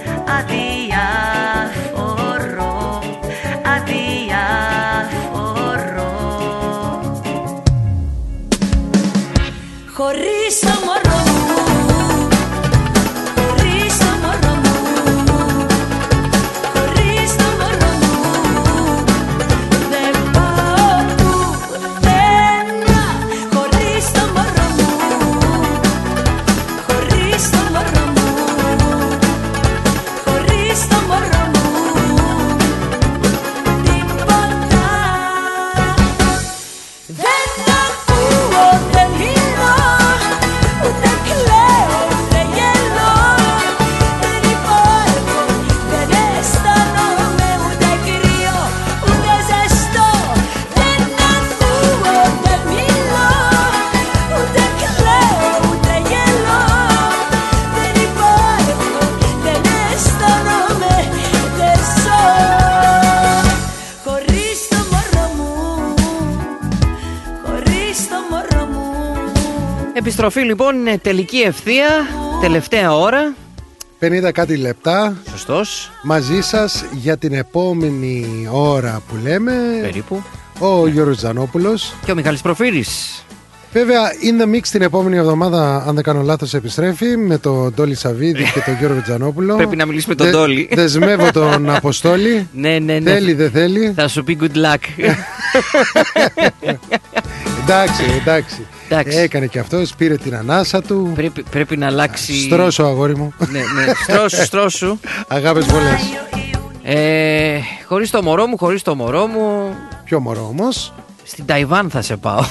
αδιάφορο, αδιάφορο. Χωρίς το μωρό μου, χωρίς το μωρό μου, χωρίς το μωρό μου, δεν πάω πουθενά. Χωρίς το μωρό μου, χωρίς το μωρό μου, χωρίς το μωρό μου, τίποτα. Δεν ακούω, δεν μιλώ, ούτε κλαίω, ούτε γελώ. Δεν υπάρχω, δεν αισθάνομαι ούτε κρύο, ούτε ζεστό. Δεν ακούω, δεν μιλώ, ούτε κλαίω, ούτε γελώ. Δεν υπάρχω, δεν αισθάνομαι, δεν ζω. Χωρίς το μωρό μου, χωρίς το μωρό μου. Επιστροφή λοιπόν, είναι τελική ευθεία, τελευταία ώρα. 50 κάτι λεπτά. Σωστός. Μαζί σας για την επόμενη ώρα που λέμε. Περίπου. Ο Γιώργος Τζανόπουλος Και ο Μιχάλης Προφύρης. Βέβαια, in the mix την επόμενη εβδομάδα, αν δεν κάνω λάθος, επιστρέφει με τον Ντόλι Σαββίδη και τον Γιώργο Τζανόπουλο. Πρέπει να μιλήσουμε με τον Ντόλι. Δεσμεύω τον Αποστόλη. Ναι. Θέλει, δεν θέλει. Θα σου πει good luck. Εντάξει. Έκανε και αυτός, πήρε την ανάσα του. Πρέπει να αλλάξει. Στρώσου, αγόρι μου. Ναι. Στρώσου. Αγάπες πολλές. Χωρίς το μωρό μου. Ποιο μωρό όμως? Στην Ταϊβάν θα σε πάω.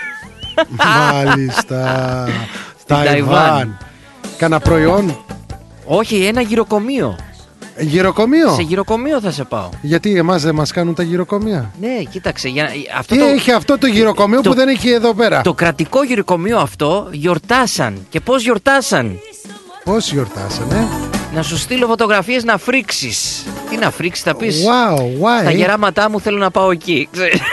Μάλιστα. Ταϊβάν. Κάνα προϊόν? Όχι, ένα γυροκομείο. Γυροκομείο? Σε γυροκομείο θα σε πάω. Γιατί εμάς δεν μας κάνουν τα γυροκομεία? Ναι, κοίταξε. Τι έχει αυτό το γυροκομείο που δεν έχει εδώ πέρα? Το κρατικό γυροκομείο αυτό γιορτάσαν. Και πώς γιορτάσαν? Πώς γιορτάσανε? Να σου στείλω φωτογραφίες να φρίξεις. Τι να φρίξεις, θα πεις? Wow, why? Τα γεράματά μου θέλω να πάω εκεί.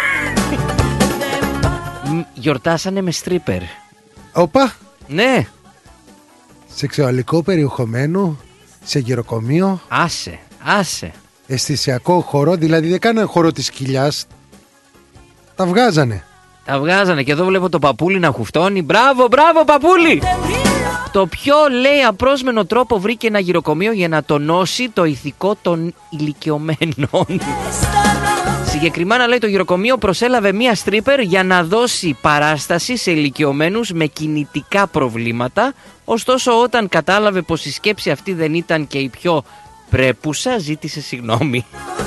Γιορτάσανε με στρίπερ. Οπα. Ναι. Σεξουαλικό περιεχομένο σε γυροκομείο. Άσε. Αισθησιακό χώρο, δηλαδή δεν κάνανε χώρο της κοιλιάς. Τα βγάζανε. Και εδώ βλέπω το παπούλι να χουφτώνει. Μπράβο παπούλι. Το πιο, λέει, απρόσμενο τρόπο βρήκε ένα γυροκομείο για να τονώσει το ηθικό των ηλικιωμένων. Συγκεκριμένα, λέει, το γυροκομείο προσέλαβε μία στρίπερ για να δώσει παράσταση σε ηλικιωμένους με κινητικά προβλήματα. Ωστόσο, όταν κατάλαβε πως η σκέψη αυτή δεν ήταν και η πιο πρέπουσα, ζήτησε συγγνώμη.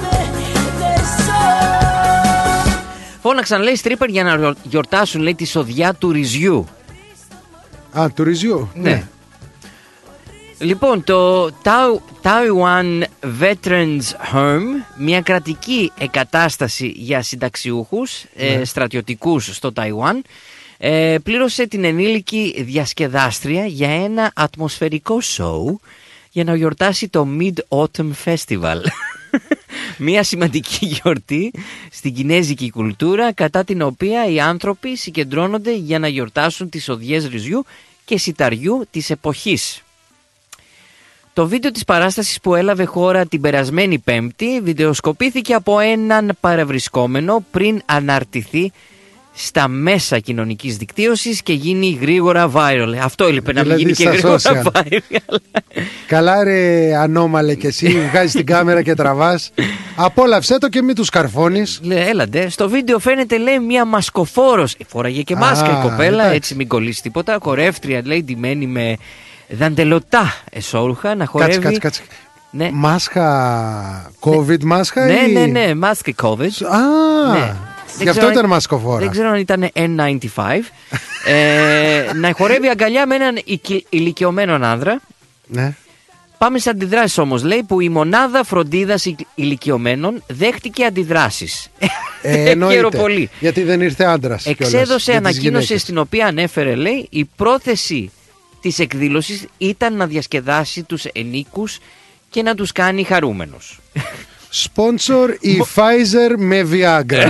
Φώναξαν, λέει, στρίπερ για να γιορτάσουν, λέει, τη σοδιά του ρυζιού. Α, του ρυζιού. Ναι. Λοιπόν, το Taiwan Veterans Home, μια κρατική εγκατάσταση για συνταξιούχους, στρατιωτικούς στο Ταϊουάν, πλήρωσε την ενήλικη διασκεδάστρια για ένα ατμοσφαιρικό σοου για να γιορτάσει το Mid-Autumn Festival. Μια σημαντική γιορτή στην κινέζικη κουλτούρα, κατά την οποία οι άνθρωποι συγκεντρώνονται για να γιορτάσουν τις οδιές ρυζιού και σιταριού της εποχής. Το βίντεο της παράστασης, που έλαβε χώρα την περασμένη Πέμπτη, βιντεοσκοπήθηκε από έναν παρευρισκόμενο πριν αναρτηθεί στα μέσα κοινωνικής δικτύωσης και γίνει γρήγορα viral. Αυτό έλειπε, να μην γίνει και γρήγορα viral. Καλά ρε ανώμαλε κι εσύ, βγάζεις την κάμερα και τραβάς. Απόλαυσέ το και μην τους καρφώνεις. Έλαντε, στο βίντεο φαίνεται, λέει, μια μασκοφόρος. Φοράγε και μάσκα η κοπέλα, εντάξει. Έτσι μην κολλήσει τίποτα. Χορεύτρια, λέει, ντυμένη με δαντελωτά εσώρουχα να χορεύει. Κάτσε. Ναι. Μάσκα COVID μάσκα Ναι, μάσκα COVID. Ναι. Γι' αυτό ήταν μασκοφόρα. Δεν ξέρω αν ήταν N95. Να χορεύει αγκαλιά με έναν ηλικιωμένο άνδρα. Ναι. Πάμε σε αντιδράσεις όμως, λέει, που η μονάδα φροντίδας ηλικιωμένων δέχτηκε αντιδράσεις. Εννοείται, πολύ. Γιατί δεν ήρθε άντρας. Εξέδωσε ανακοίνωση στην οποία ανέφερε, λέει, η πρόθεση της εκδήλωσης ήταν να διασκεδάσει τους ενίκους και να τους κάνει χαρούμενους. Σπόνσορ η Pfizer με Viagra.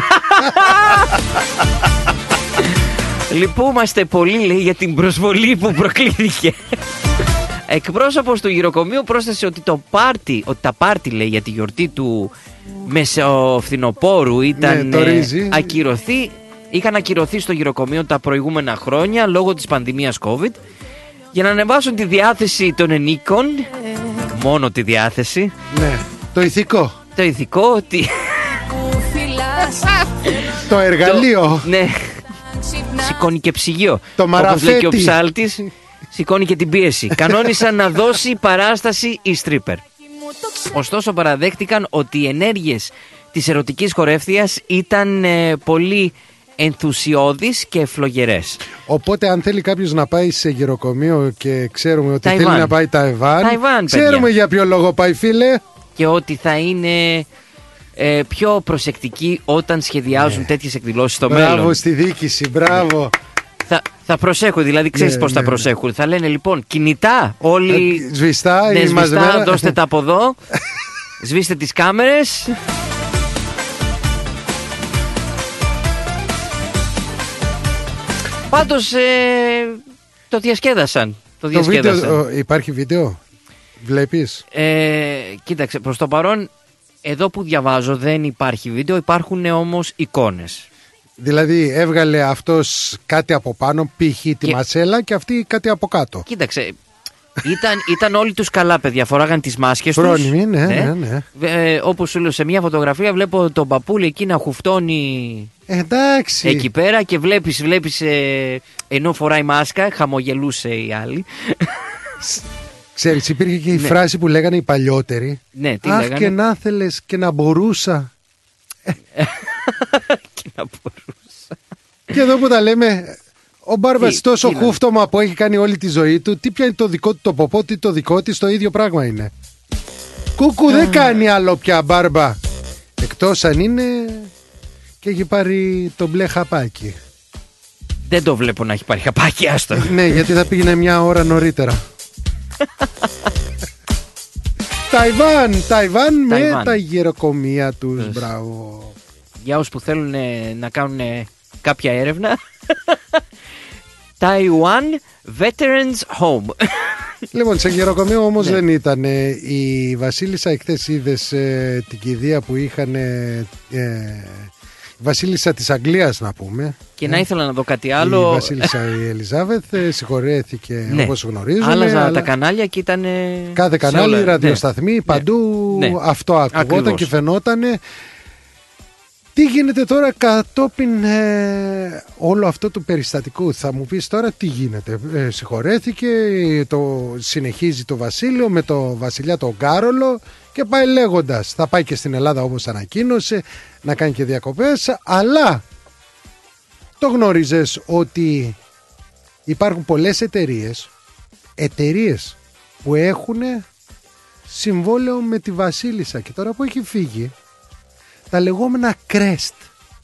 Λυπούμαστε πολύ, λέει, για την προσβολή που προκλήθηκε. Εκπρόσωπος του γυροκομείου πρόσθεσε ότι τα πάρτι, λέει, για τη γιορτή του Μεσοφθινοπόρου είχαν ακυρωθεί στο γυροκομείο τα προηγούμενα χρόνια λόγω της πανδημίας COVID, για να ανεβάσουν τη διάθεση των ενίκων. Μόνο τη διάθεση. Ναι. Το ηθικό. Το εργαλείο. Ναι. Σηκώνει και ψυγείο. Το μαραφέτη. Όπως λέει και ο ψάλτης, σηκώνει και την πίεση. Κανόνισαν να δώσει παράσταση η stripper. Ωστόσο παραδέχτηκαν ότι οι ενέργειες της ερωτικής χορεύτριας ήταν πολύ ενθουσιώδεις και φλογερές. Οπότε αν θέλει κάποιος να πάει σε γυροκομείο και ξέρουμε ότι θέλει να πάει Ταϊβάν, ξέρουμε παιδιά για ποιο λόγο πάει, φίλε. Και ότι θα είναι πιο προσεκτικοί όταν σχεδιάζουν τέτοιες εκδηλώσεις στο μέλλον. Μπράβο στη διοίκηση, μπράβο. Θα προσέχουν, δηλαδή ξέρεις πώς θα προσέχουν. Θα λένε λοιπόν κινητά όλοι σβηστά, δώστε τα από εδώ. Σβήστε τις κάμερες. Πάντως το διασκέδασαν. Το βίντεο, υπάρχει βίντεο, βλέπεις? Κοίταξε, προς το παρόν εδώ που διαβάζω δεν υπάρχει βίντεο, υπάρχουν όμως εικόνες. Δηλαδή έβγαλε αυτός κάτι από πάνω, π.χ. τη ματσέλα, και αυτή κάτι από κάτω. Κοίταξε, ήταν όλοι τους καλά παιδιά, φοράγαν τις μάσκες τους. Φρόνιμοι, ναι. Όπως σου λέω, σε μια φωτογραφία βλέπω τον παππούλη εκεί να χουφτώνει. Εντάξει. Εκεί πέρα και βλέπεις ενώ φοράει μάσκα, χαμογελούσε η άλλη. Ξέρεις, υπήρχε και η φράση που λέγανε οι παλιότεροι. Ναι, τι αχ, λέγανε? και να θέλες και να μπορούσα. Και να μπορούσα. Και εδώ που τα λέμε, ο Μπάρμπας τόσο χούφτωμα που έχει κάνει όλη τη ζωή του, τι πιάνει το δικό του το ποπό, τι το δικό της, το ίδιο πράγμα είναι. Κούκου δεν κάνει άλλο πια Μπάρμπα. Εκτός αν είναι και έχει πάρει το μπλε χαπάκι. Δεν το βλέπω να έχει πάρει χαπάκι, άστο. Ναι, γιατί θα πήγαινε μια ώρα νωρίτερα. Ταϊβάν με τα γεροκομεία τους. Μπράβο. Για όσους που θέλουν να κάνουν κάποια έρευνα, Taiwan Veterans Home. Λοιπόν, σε γεροκομείο όμως δεν ήταν. Η Βασίλισσα, εχθές είδες την κηδεία που είχαν, η Βασίλισσα της Αγγλίας να πούμε. Και να ήθελα να δω κάτι άλλο. Η Βασίλισσα η Ελιζάβεθ συγχωρέθηκε, όπως γνωρίζουμε. Άλλαζα τα κανάλια και ήταν. Κάθε κανάλι, ραδιοσταθμοί, παντού αυτό ακουγόταν και φαινότανε. Τι γίνεται τώρα κατόπιν όλο αυτό του περιστατικού? Θα μου πεις τώρα τι γίνεται. Συγχωρέθηκε, συνεχίζει το βασίλειο με το βασιλιά τον Κάρολο και πάει λέγοντας. Θα πάει και στην Ελλάδα όπως ανακοίνωσε, να κάνει και διακοπές. Αλλά το γνωρίζεις ότι υπάρχουν πολλές εταιρείες που έχουν συμβόλαιο με τη Βασίλισσα, και τώρα που έχει φύγει, τα λεγόμενα Crest.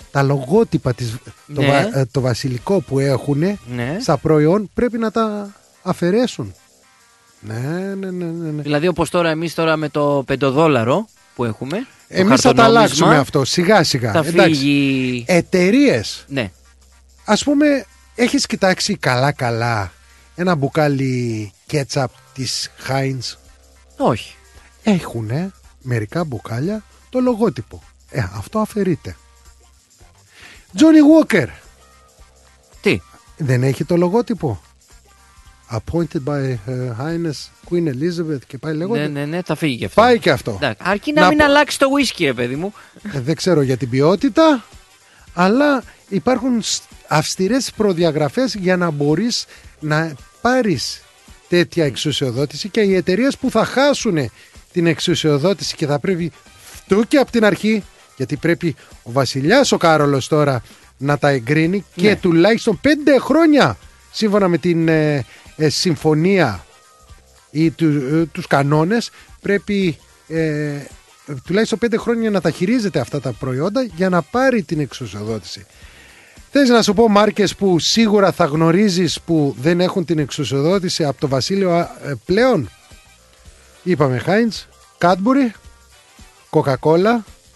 τα λογότυπα Ναι. το βασιλικό που έχουν Ναι. στα προϊόν πρέπει να τα αφαιρέσουν. Ναι. Δηλαδή όπως τώρα εμείς τώρα με το $5 που έχουμε, Εμείς θα τα αλλάξουμε αυτό σιγά σιγά. Θα φύγει. Εταιρείες. Ναι. Ας πούμε, έχεις κοιτάξει καλά ένα μπουκάλι κέτσαπ της Heinz? Όχι. Έχουνε μερικά μπουκάλια το λογότυπο. Αυτό αφαιρείται. Johnny Walker. Τι? Δεν έχει το λογότυπο? Appointed by Her Highness Queen Elizabeth και πάει λέγοντα. Ναι, θα φύγει και αυτό. Πάει και αυτό. Αρκεί να μην αλλάξει το whisky, παιδί μου. Δεν ξέρω για την ποιότητα, αλλά υπάρχουν αυστηρές προδιαγραφές για να μπορείς να πάρεις τέτοια εξουσιοδότηση, και οι εταιρείες που θα χάσουν την εξουσιοδότηση και θα πρέπει φτού και από την αρχή, γιατί πρέπει ο βασιλιάς ο Κάρολος τώρα να τα εγκρίνει και τουλάχιστον 5 χρόνια σύμφωνα με την συμφωνία ή τους κανόνες, πρέπει τουλάχιστον 5 χρόνια να τα χειρίζεται αυτά τα προϊόντα για να πάρει την εξουσιοδότηση. Θες να σου πω μάρκες που σίγουρα θα γνωρίζεις που δεν έχουν την εξουσιοδότηση από το βασίλειο πλέον? Είπαμε Heinz, Cadbury, Coca-Cola,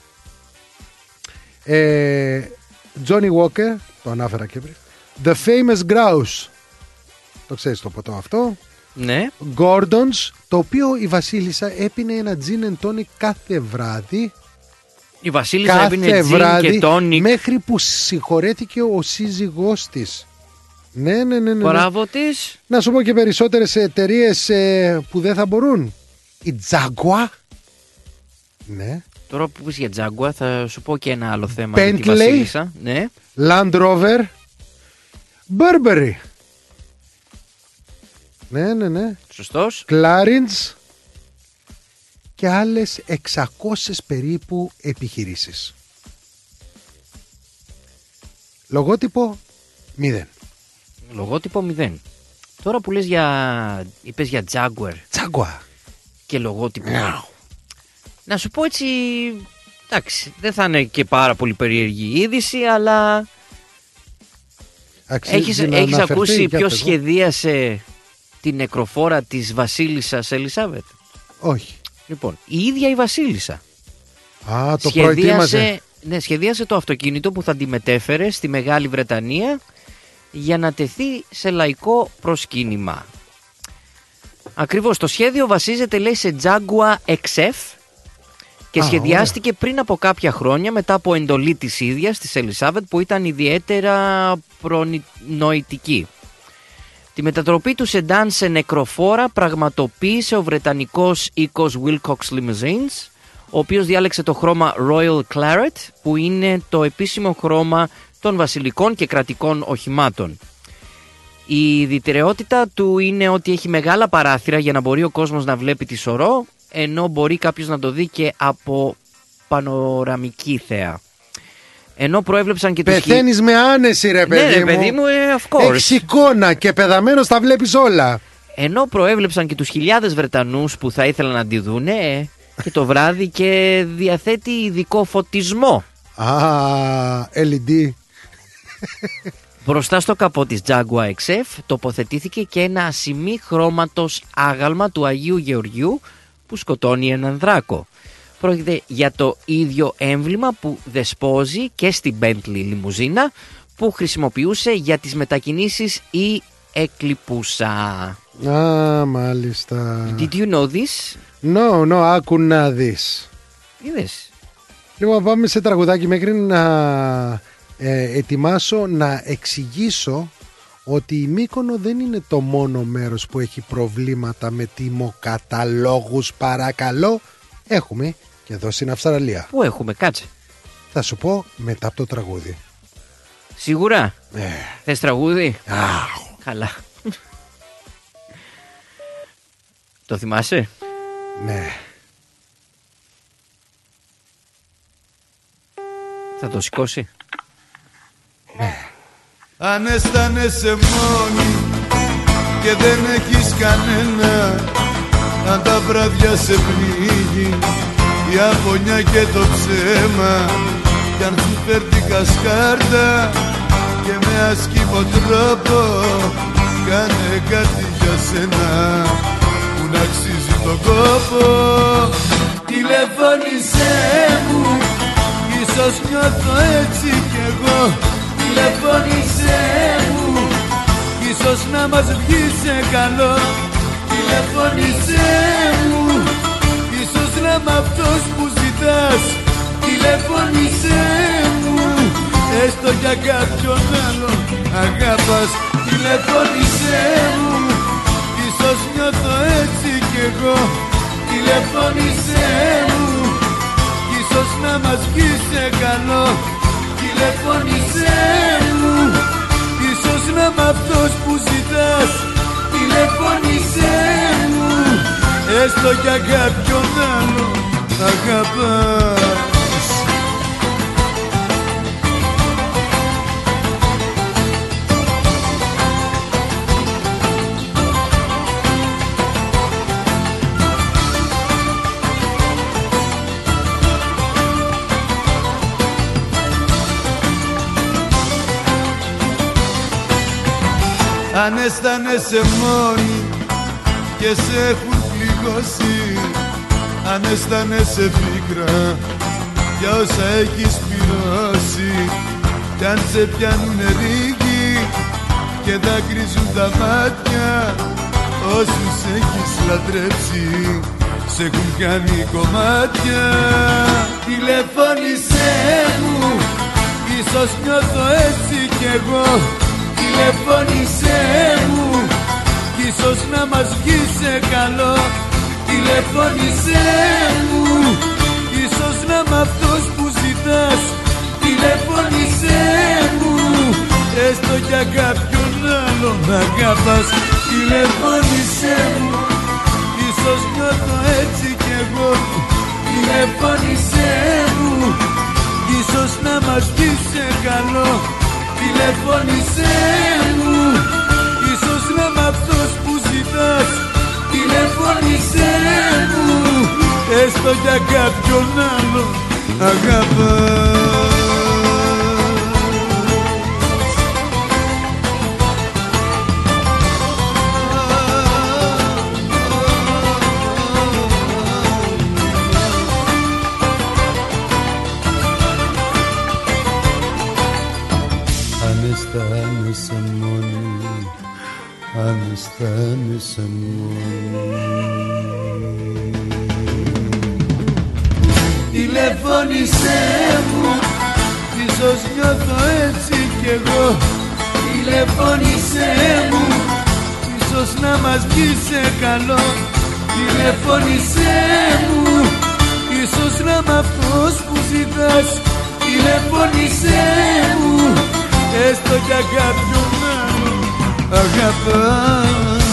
Johnny Walker, το ανάφερα και πριν, The Famous Grouse, το ξέρεις το ποτό αυτό. Ναι. Gordon's, το οποίο η βασίλισσα έπινε ένα gin and tonic κάθε βράδυ. Η βασίλισσα έπινε gin και tonic μέχρι που συγχωρέθηκε ο σύζυγός της. Ναι. Μπράβο της. Να σου πω και περισσότερες εταιρείες που δεν θα μπορούν. Η Jaguar. Ναι. Τώρα που πεις για Jaguar θα σου πω και ένα άλλο θέμα. Bentley, για τη βασίλισσα. Ναι. Land Rover, Burberry. Ναι. Σωστός. Clarins και άλλες 600 περίπου επιχειρήσεις. Λογότυπο 0. Λογότυπο 0. Τώρα που λες είπες για Jaguar και λογότυπο. Να σου πω έτσι, εντάξει, δεν θα είναι και πάρα πολύ περίεργη η είδηση, αλλά έχεις ακούσει ποιος σχεδίασε την νεκροφόρα της βασίλισσας Ελισάβετ? Όχι. Λοιπόν, η ίδια η βασίλισσα το προετοίμαζε. Ναι, σχεδίασε το αυτοκίνητο που θα τη μετέφερε στη Μεγάλη Βρετανία για να τεθεί σε λαϊκό προσκύνημα. Ακριβώς, το σχέδιο βασίζεται, λέει, σε Jaguar XF και σχεδιάστηκε πριν από κάποια χρόνια μετά από εντολή της ίδιας, της Ελισάβετ, που ήταν ιδιαίτερα προνοητική. Τη μετατροπή του σεντάν σε νεκροφόρα πραγματοποίησε ο βρετανικός οίκος Wilcox Limousines, ο οποίος διάλεξε το χρώμα Royal Claret, που είναι το επίσημο χρώμα των βασιλικών και κρατικών οχημάτων. Η ιδιαιτερότητα του είναι ότι έχει μεγάλα παράθυρα για να μπορεί ο κόσμος να βλέπει τη σωρό, ενώ μπορεί κάποιος να το δει και από πανοραμική θέα. Ενώ προέβλεψαν και τους... Πεθαίνεις με άνεση ρε παιδί μου. Ναι ρε παιδί μου, of course. Έχεις εικόνα και πεδαμένος τα βλέπεις όλα. Ενώ προέβλεψαν και τους χιλιάδες Βρετανούς που θα ήθελαν να τη δούνε και το βράδυ και διαθέτει ειδικό φωτισμό. LED. Μπροστά στο καπό της Jaguar XF τοποθετήθηκε και ένα ασημί χρώματος άγαλμα του Αγίου Γεωργιού που σκοτώνει έναν δράκο. Πρόκειται για το ίδιο έμβλημα που δεσπόζει και στην Bentley λιμουζίνα που χρησιμοποιούσε για τις μετακινήσεις η εκλιπούσα. Μάλιστα. Did you know this? No, άκου να δεις. Είδες. Λοιπόν, πάμε σε τραγουδάκι μέχρι να ετοιμάσω να εξηγήσω ότι η Μύκονο δεν είναι το μόνο μέρος που έχει προβλήματα με τιμοκαταλόγους, παρακαλώ. Έχουμε και εδώ στην Αυστραλία. Πού έχουμε, κάτσε. Θα σου πω μετά από το τραγούδι. Σίγουρα. Θες τραγούδι? Καλά. Το θυμάσαι? Ναι. Θα το σηκώσει? Ναι. Αν αισθάνεσαι μόνη και δεν έχεις κανένα, αν τα βράδια σε πνίγει η αγωνιά και το ψέμα, κι κι αν σου φέρνει κασκάρτα και με ασκήμο τρόπο, κάνε κάτι για σένα που να αξίζει τον κόπο. Τηλεφώνησέ μου, ίσως νιώθω έτσι κι εγώ. Τηλεφώνησέ μου, ίσως να μας βγει σε καλό. Τηλεφώνησέ μου, ίσως να είμαι αυτός που ζητάς. Τηλεφώνησέ μου, έστω για κάποιον άλλο αγάπας. Τηλεφώνησέ μου, ίσως νιώθω έτσι κι εγώ. Τηλεφώνησέ μου, ίσως να μας βγει σε καλό. Τηλεφώνησέ μου, ίσως να είμαι αυτός που ζητάς. Τηλεφώνησέ μου, έστω για κάποιον άλλο αγαπάς. Αν αισθάνεσαι μόνη και σε έχουν πληγώσει, αν αισθάνεσαι πίκρα για όσα έχεις πληρώσει, κι αν σε πιάνουνε ρίγοι και δάκρυζουν τα μάτια, όσους έχεις λατρέψει σε έχουν κάνει κομμάτια. Τηλεφώνησέ μου, ίσως νιώθω έτσι κι εγώ. Τηλεφώνησέ μου, ίσως να μας βγει σε καλό. Τηλεφώνησέ μου, ίσως να είμαι αυτός που ζητάς. Τηλεφώνησέ μου, έστω για κάποιον άλλον αγαπάς. Τηλεφώνησέ μου, ίσως νιώθω έτσι κι εγώ. Τηλεφώνησέ μου, ίσως να μας βγει σε καλό. Τηλεφώνησέ μου, ίσως να είμαι αυτός που ζητάς. Τηλεφώνησέ μου, έστω για κάποιον άλλο αγαπάς. αισθάνεσαι μόνη, αν αισθάνεσαι μόνη. Τηλεφώνησέ μου, ίσως νιώθω έτσι κι εγώ. Τηλεφώνησέ μου, ίσως να μας βγει σε καλό. Τηλεφώνησέ μου, ίσως να είμαι αυτός που ζητάς. Τηλεφώνησέ μου, έστω για κάποιον άλλο αγαπάς.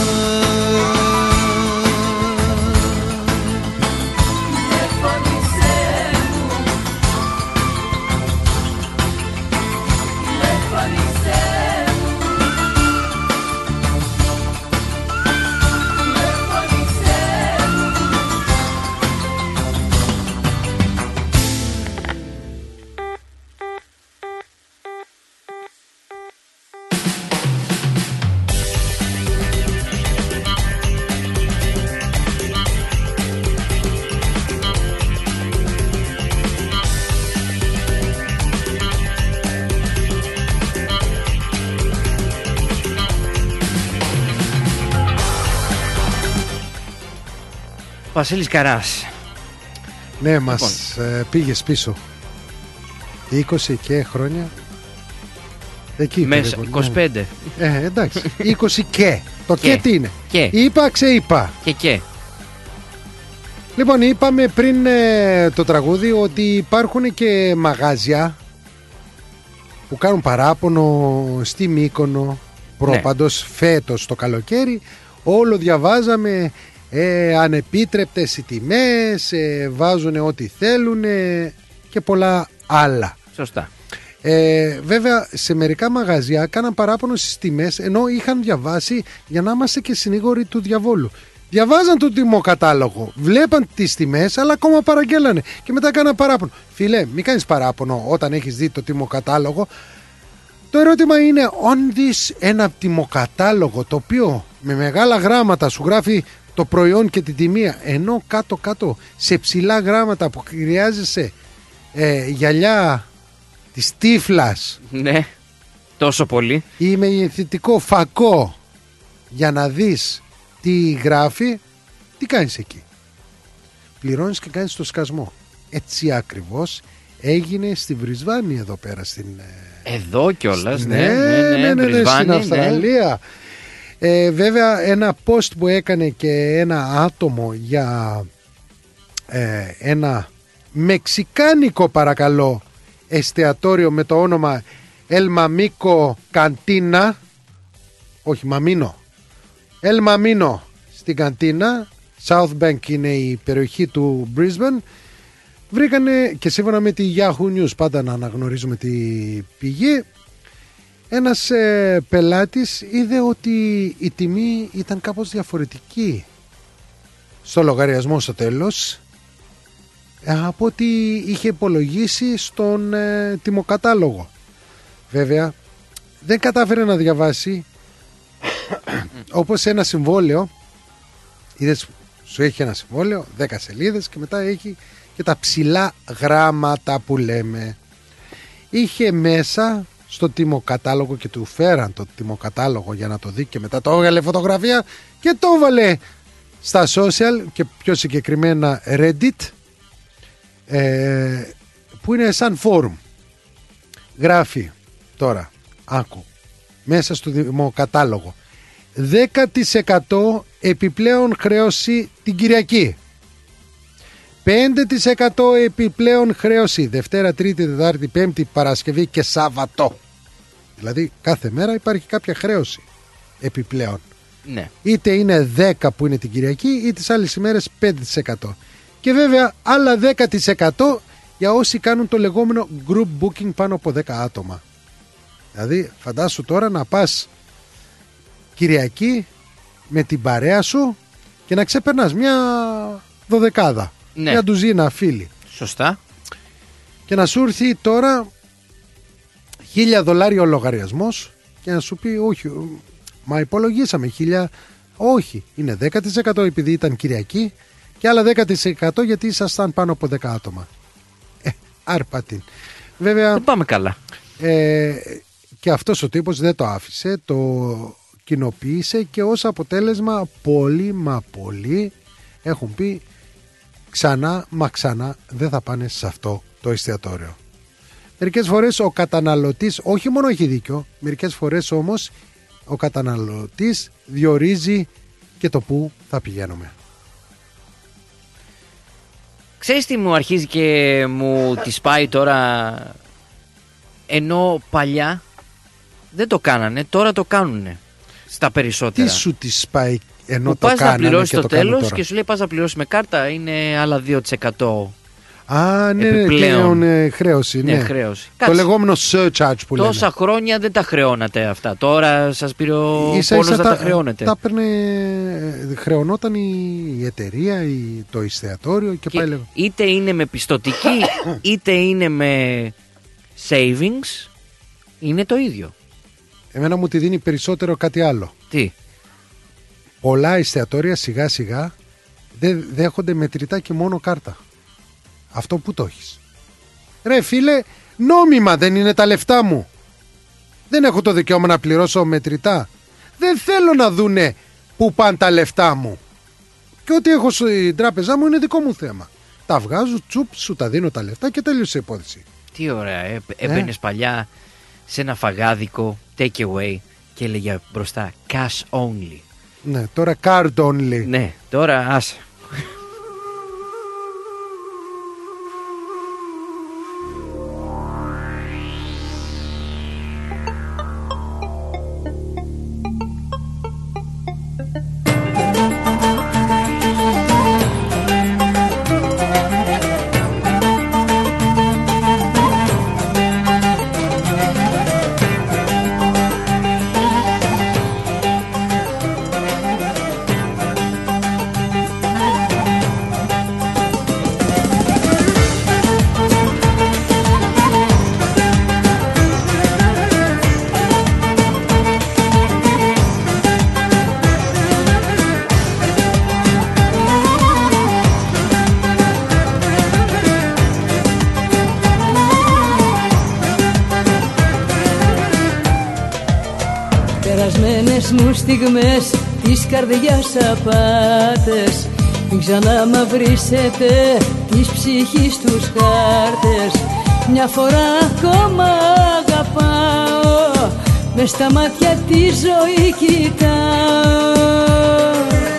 Βασίλης Καράς. Ναι, μας πήγες πίσω 20 και χρόνια. Εκεί μέσα, 25. Εντάξει, 20 και. Το και τι είναι? Και. Είπα, ξεείπα. Και. Λοιπόν, είπαμε πριν το τραγούδι ότι υπάρχουν και μαγάζια που κάνουν παράπονο στη Μύκονο. Πρόπαντος φέτος το καλοκαίρι όλο διαβάζαμε ανεπίτρεπτες οι τιμές, βάζουν ό,τι θέλουν και πολλά άλλα. Σωστά. Βέβαια σε μερικά μαγαζιά κάναν παράπονο στις τιμές, ενώ είχαν διαβάσει για να είμαστε και συνήγοροι του διαβόλου. Διαβάζαν το τιμοκατάλογο, βλέπαν τις τιμές, αλλά ακόμα παραγγέλανε. Και μετά έκαναν παράπονο. Φίλε, μην κάνεις παράπονο όταν έχεις δει το τιμοκατάλογο. Το ερώτημα είναι, αν δεις ένα τιμοκατάλογο το οποίο με μεγάλα γράμματα σου γράφει το προϊόν και την τιμή, ενώ κάτω-κάτω σε ψηλά γράμματα που χρειάζεσαι γυαλιά της τύφλας. Ναι, τόσο πολύ. Ή με ηθητικό φακό για να δεις τι γράφει, τι κάνεις εκεί? Πληρώνεις και κάνεις το σκασμό. Έτσι ακριβώς έγινε στη Βρισβάνη εδώ πέρα στην... Εδώ κιόλας, ναι, στην Αυστραλία. Βέβαια ένα post που έκανε και ένα άτομο για ένα μεξικάνικο παρακαλώ εστιατόριο με το όνομα El Mamico Cantina, όχι Μαμίνο, El Mamino στην Καντίνα, South Bank είναι η περιοχή του Brisbane. Βρήκανε, και σύμφωνα με τη Yahoo News, πάντα να αναγνωρίζουμε τη πηγή, ένας πελάτης είδε ότι η τιμή ήταν κάπως διαφορετική στο λογαριασμό στο τέλος από ό,τι είχε υπολογίσει στον τιμοκατάλογο. Βέβαια δεν κατάφερε να διαβάσει όπως ένα συμβόλαιο. Είδες, σου έχει ένα συμβόλαιο 10 σελίδες και μετά έχει και τα ψηλά γράμματα που λέμε. Είχε μέσα στο τιμοκατάλογο και του φέραν το τιμοκατάλογο για να το δει και μετά το έβγαλε φωτογραφία και το έβαλε στα social και πιο συγκεκριμένα Reddit, που είναι σαν forum. Γράφει τώρα, άκου, μέσα στο τιμοκατάλογο 10% επιπλέον χρέωση την Κυριακή, 5% επιπλέον χρέωση Δευτέρα, Τρίτη, Τετάρτη, Πέμπτη, Παρασκευή και Σάββατο. Δηλαδή κάθε μέρα υπάρχει κάποια χρέωση επιπλέον. Ναι. Είτε είναι 10 που είναι την Κυριακή, είτε τις άλλες ημέρες 5%. Και βέβαια άλλα 10% για όσοι κάνουν το λεγόμενο group booking πάνω από 10 άτομα. Δηλαδή φαντάσου τώρα να πας Κυριακή με την παρέα σου και να ξεπερνάς μια 12, ναι, μια ντουζίνα φίλοι. Σωστά. Και να σου έρθει τώρα $1,000 ο λογαριασμός και να σου πει όχι, μα υπολογίσαμε 1,000. Όχι, είναι 10% επειδή ήταν Κυριακή και άλλα 10% γιατί ήσασταν πάνω από 10 άτομα. Άρπατην. Βέβαια δεν πάμε καλά. Και αυτός ο τύπος δεν το άφησε, το κοινοποίησε και ως αποτέλεσμα πολλοί μα πολλοί έχουν πει ξανά μα ξανά δεν θα πάνε σε αυτό το εστιατόριο. Μερικές φορές ο καταναλωτής όχι μόνο έχει δίκιο, μερικές φορές όμως ο καταναλωτής διορίζει και το που θα πηγαίνουμε. Ξέρεις τι μου αρχίζει και μου τη πάει τώρα, ενώ παλιά δεν το κάνανε, τώρα το κάνουνε στα περισσότερα. Τι σου τη πάει ενώ που το πας κάνανε να πληρώσεις και το το κάνουν τέλος τώρα? και σου λέει πας να πληρώσεις με κάρτα, είναι άλλα 2%. Α, ναι, επιπλέον χρέωση. Ναι, χρέωση. Το Κάτσε. λεγόμενο surcharge που λέμε. Τόσα χρόνια δεν τα χρεώνατε αυτά. Τώρα σας πήρε ο πόνος να τα χρεώνετε. Τα χρεωνόταν η εταιρεία, το εστιατόριο και πάει λέγω. Είτε είναι με πιστωτική είτε είναι με savings, είναι το ίδιο. Εμένα μου τη δίνει περισσότερο κάτι άλλο. Τι? Πολλά εστιατόρια σιγά σιγά δεν δέχονται μετρητά και μόνο κάρτα. Αυτό που το έχεις? Ρε φίλε, νόμιμα δεν είναι τα λεφτά μου? Δεν έχω το δικαίωμα να πληρώσω μετρητά? Δεν θέλω να δούνε που πάνε τα λεφτά μου. Και ό,τι έχω στην τράπεζά μου είναι δικό μου θέμα. Τα βγάζω, τσουπ, σου τα δίνω τα λεφτά και τέλειωσε η υπόθεση. Τι ωραία, έμπαινες παλιά σε ένα φαγάδικο take away και έλεγε μπροστά cash only. Ναι, τώρα card only. Ναι, τώρα άσε. μου στιγμές της καρδιάς απάτες. Μην ξαναμαυρίσετε της ψυχής τους χάρτες. Μια φορά ακόμα αγαπάω, μες στα μάτια τη ζωή κοιτάω.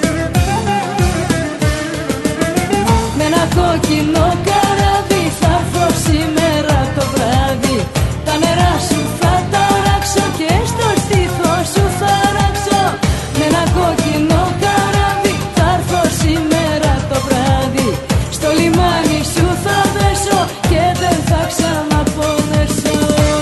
Με ένα κόκκινο καράβι θα έρθω σήμερα το βράδυ. Τα νερά σου θα ταράξω και στο στήθο σου θα ράξω. Με ένα κόκκινο καράβι θα έρθω σήμερα το βράδυ. Στο λιμάνι σου θα δέσω και δεν θα ξαναπονέσω.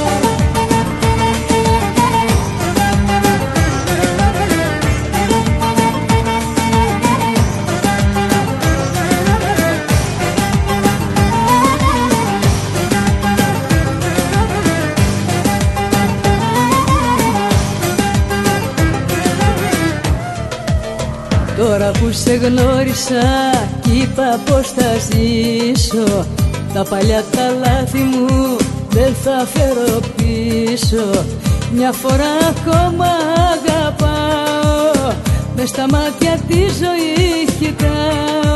Τώρα που σε γνώρισα κι είπα πως θα ζήσω, τα παλιά τα λάθη μου δεν θα φέρω πίσω. Μια φορά ακόμα αγαπάω, μες στα μάτια τη ζωή κοιτάω.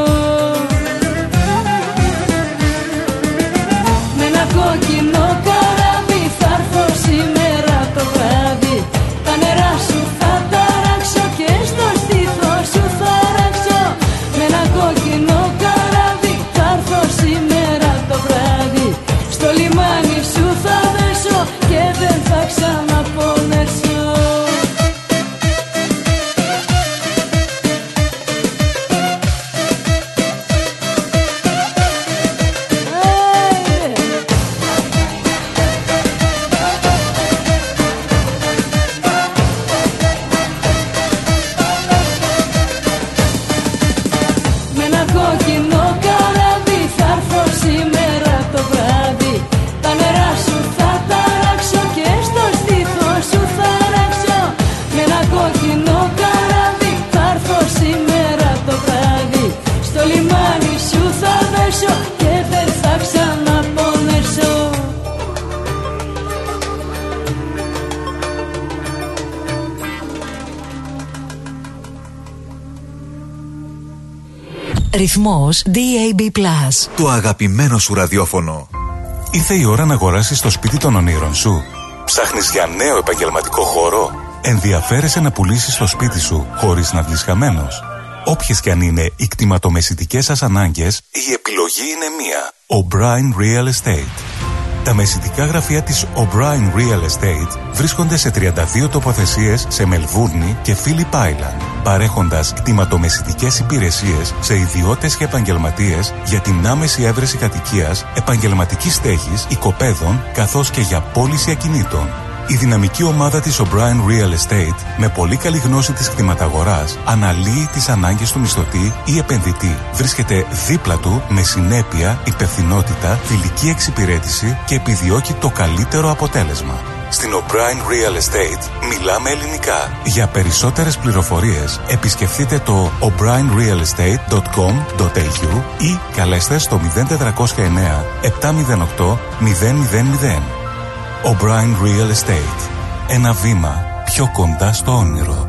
Με ένα κόκκινο καράβι θα έρθω σήμερα το βράδυ. Τα νερά σου θα ταράξω και στο στήθο σου θα ράξω. Με ένα κόκκινο καράβι θα έρθω σήμερα το βράδυ. Στο λιμάνι σου θα δέσω και δεν θα ξαναπονέσω. Ρυθμός DAB+. Το αγαπημένο σου ραδιόφωνο. Ήρθε η ώρα να αγοράσεις το σπίτι των ονείρων σου. Ψάχνεις για νέο επαγγελματικό χώρο. Ενδιαφέρεσαι να πουλήσεις το σπίτι σου χωρίς να βγεις χαμένος. Όποιες και αν είναι οι κτηματομεσητικές σας ανάγκες, η επιλογή είναι μία. O'Brien Real Estate. Τα μεσητικά γραφεία της O'Brien Real Estate βρίσκονται σε 32 τοποθεσίες σε Μελβούρνη και Phillip Island, παρέχοντας κτηματομεσητικές υπηρεσίες σε ιδιώτες και επαγγελματίες για την άμεση έβρεση κατοικίας, επαγγελματικής στέγης, οικοπαίδων, καθώς και για πώληση ακινήτων. Η δυναμική ομάδα της O'Brien Real Estate, με πολύ καλή γνώση της κτηματαγοράς, αναλύει τις ανάγκες του μισθωτή ή επενδυτή. Βρίσκεται δίπλα του με συνέπεια, υπευθυνότητα, φιλική εξυπηρέτηση και επιδιώκει το καλύτερο αποτέλεσμα. Στην O'Brien Real Estate μιλάμε ελληνικά. Για περισσότερες πληροφορίες επισκεφτείτε το o'brienrealestate.com.au ή καλέστε στο 0409 708 000. O'Brien Real Estate. Ένα βήμα πιο κοντά στο όνειρο.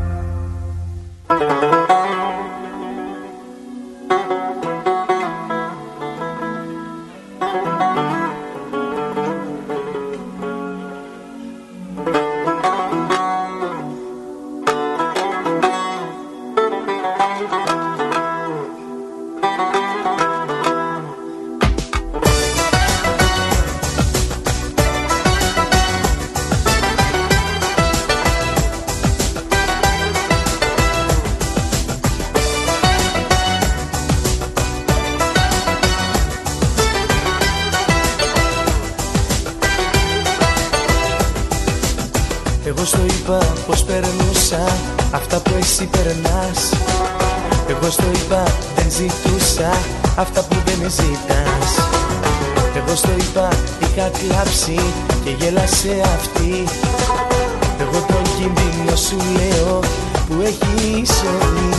Εγώ στο είπα πως περνούσα αυτά που εσύ περνάς. Εγώ στο είπα δεν ζητούσα αυτά που δεν ζητάς. Εγώ στο είπα είχα κλάψει και γέλασε αυτή. Εγώ τον κίνδυνο σου λέω που έχει η ζωή.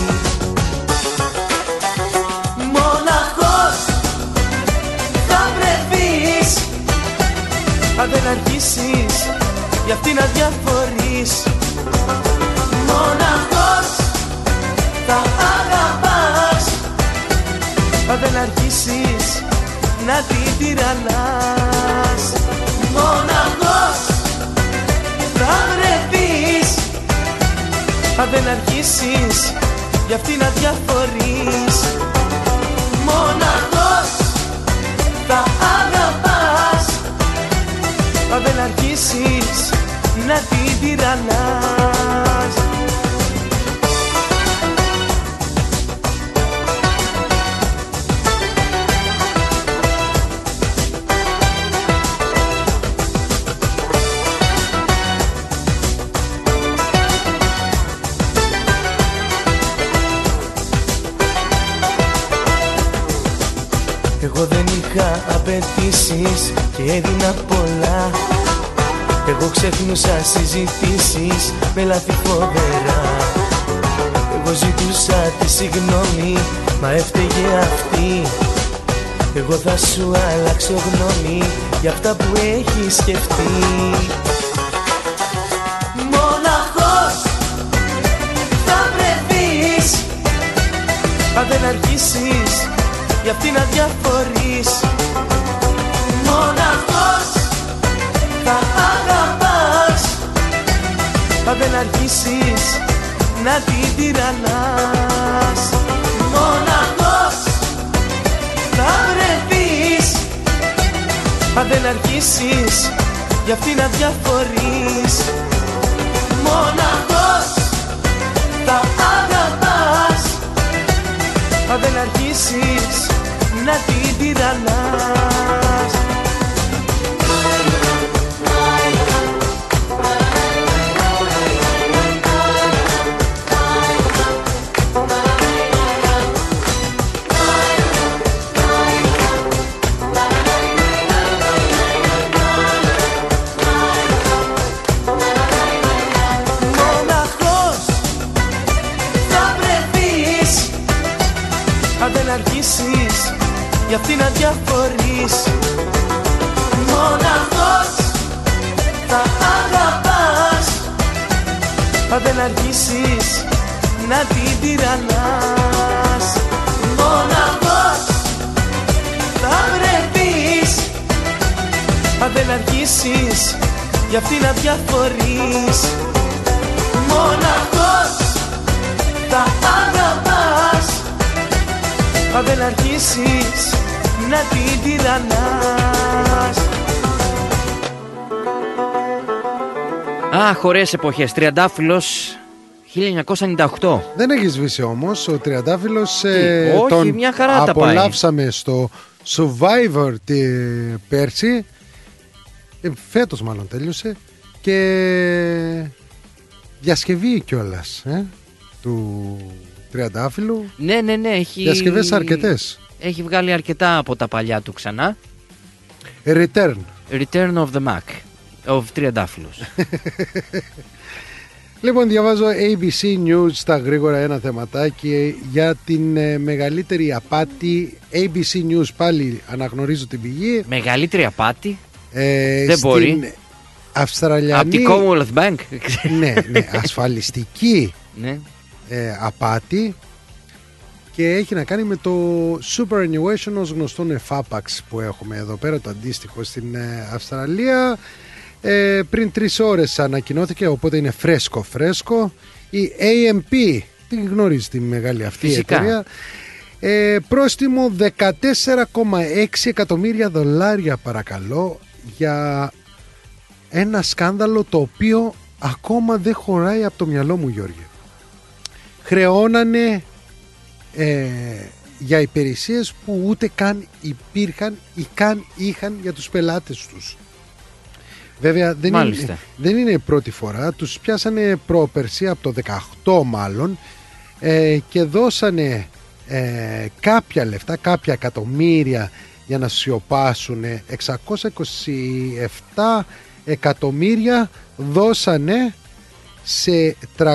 Μοναχός θα βρεθείς αν δεν αρχίσεις για αυτή να διαφορείς. Μοναχός θα αγαπάς, μα δεν αρχίσεις να την τυραννάς. Μοναχός θα βρεθείς, μα δεν αρχίσεις για αυτή να διαφορείς. Μοναχός θα αγαπάς, μα δεν αρχίσεις να την τυραννάς. Εγώ δεν είχα απαιτήσεις και έδινα πολλά. Εγώ ξεχνούσα συζητήσεις με λάθη φοβερά. Εγώ ζητούσα τη συγγνώμη, μα έφταιγε αυτή. Εγώ θα σου αλλάξω γνώμη για αυτά που έχεις σκεφτεί. Μοναχός θα βρεθείς, μα δεν αρχίσεις για αυτή να διαφορείς. Μοναχός θα αγαπάς, μα δεν αρχίσεις να την τυραννάς. Μοναχός θα βρεθείς, μα δεν αρχίσεις για αυτή να διαφορείς. Μοναχός θα αγαπάς, μα δεν αρχίσεις να την τυραννάς. Μοναχός θα βρεθείς, μα δεν αρχίσεις για αυτή να διαφορείς. Μοναχός θα αγαπάς, μα δεν αρχίσεις να την τυραννάς. Μοναχός θα βρεθείς, μα δεν αρχίσεις για αυτή να διαφορείς. Μοναχός θα αγαπάς, μα δεν αρχίσεις να την τυραννάς. Αχ, ωραίες εποχές. Τριαντάφυλλος 1998. Δεν έχει σβήσει όμως ο Τριαντάφυλλος. Όχι, τον μια χαρά τα πάει. απολαύσαμε στο Survivor πέρσι. Φέτος μάλλον τέλειωσε. Και διασκευή κιόλας του Τριαντάφυλλου. Ναι, έχει... Διασκευές αρκετές. Έχει βγάλει αρκετά από τα παλιά του ξανά. Return of the Mac of Τριαντάφυλλος. Λοιπόν, διαβάζω ABC News στα γρήγορα ένα θεματάκι για την μεγαλύτερη απάτη. ABC News, πάλι αναγνωρίζω την πηγή. Μεγαλύτερη απάτη? Δεν μπορεί. Αυστραλιανή... Από την Commonwealth Bank. ναι, ασφαλιστική απάτη. Και έχει να κάνει με το superannuation, ως γνωστόν εφάπαξ που έχουμε εδώ πέρα, το αντίστοιχο στην Αυστραλία. Πριν 3 ώρες ανακοινώθηκε, οπότε είναι φρέσκο. Η AMP, την γνωρίζει τη μεγάλη αυτή φυσικά εταιρεία. Πρόστιμο $14,6 εκατομμύρια παρακαλώ, για ένα σκάνδαλο το οποίο ακόμα δεν χωράει από το μυαλό μου, Γιώργη. Χρεώνανε για υπηρεσίες που ούτε καν υπήρχαν ή καν είχαν για τους πελάτες τους. Βέβαια δεν είναι η πρώτη φορά. Τους πιάσανε πρόπερση από το 18 μάλλον, και δώσανε κάποια λεφτά, κάποια εκατομμύρια για να σιωπάσουν. 627 εκατομμύρια δώσανε σε 331.000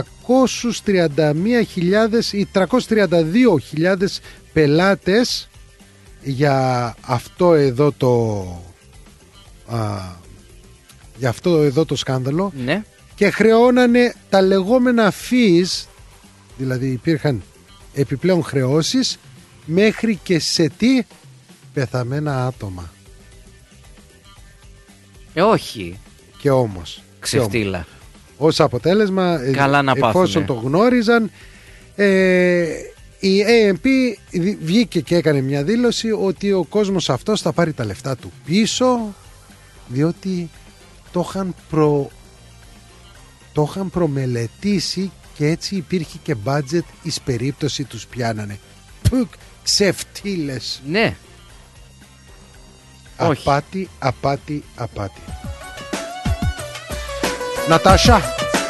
ή 332.000 πελάτες για αυτό εδώ το σκάνδαλο. Ναι. και χρεώνανε τα λεγόμενα fees, δηλαδή υπήρχαν επιπλέον χρεώσεις μέχρι και σε τι? Πεθαμένα άτομα. Όχι. Και όμως ξεφτύλα. Ως αποτέλεσμα, καλά να εφόσον το γνώριζαν, η AMP βγήκε και έκανε μια δήλωση ότι ο κόσμος αυτός θα πάρει τα λεφτά του πίσω, διότι το είχαν προμελετήσει και έτσι υπήρχε και budget εις περίπτωση τους πιάνανε. Πουκ, ξεφτύλες. Ναι. Απάτη, απάτη, απάτη. Νατάσα.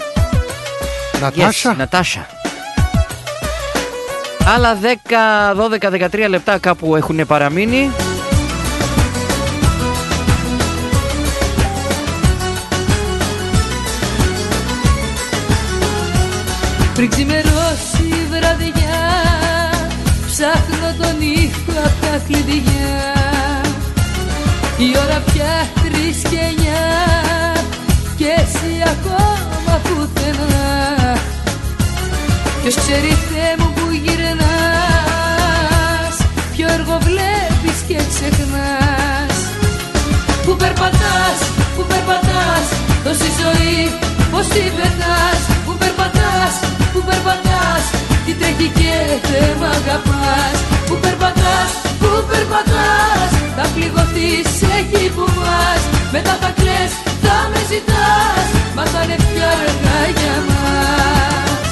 Yes, Νατάσα. Άλλα 10, 12, 13 λεπτά κάπου έχουν παραμείνει. Πριν ξημερώσει η βραδιά, ψάχνω τον ήχο απ' τα κλειδιά. Η ώρα πια 3:09 και εσύ ακόμα πουθενά. Ποιος ξέρει Θεέ μου που γυρνάς, ποιο έργο βλέπεις και ξεχνάς. Που περπατάς, τόση ζωή πως την πετάς. Που περπατάς, τι τρέχει και δεν μ' αγαπάς. Που περπατάς, θα πληγωθείς εκεί που πας. Μετά θα κλαις, θα με ζητάς, μα θα είναι πια αργά για μας.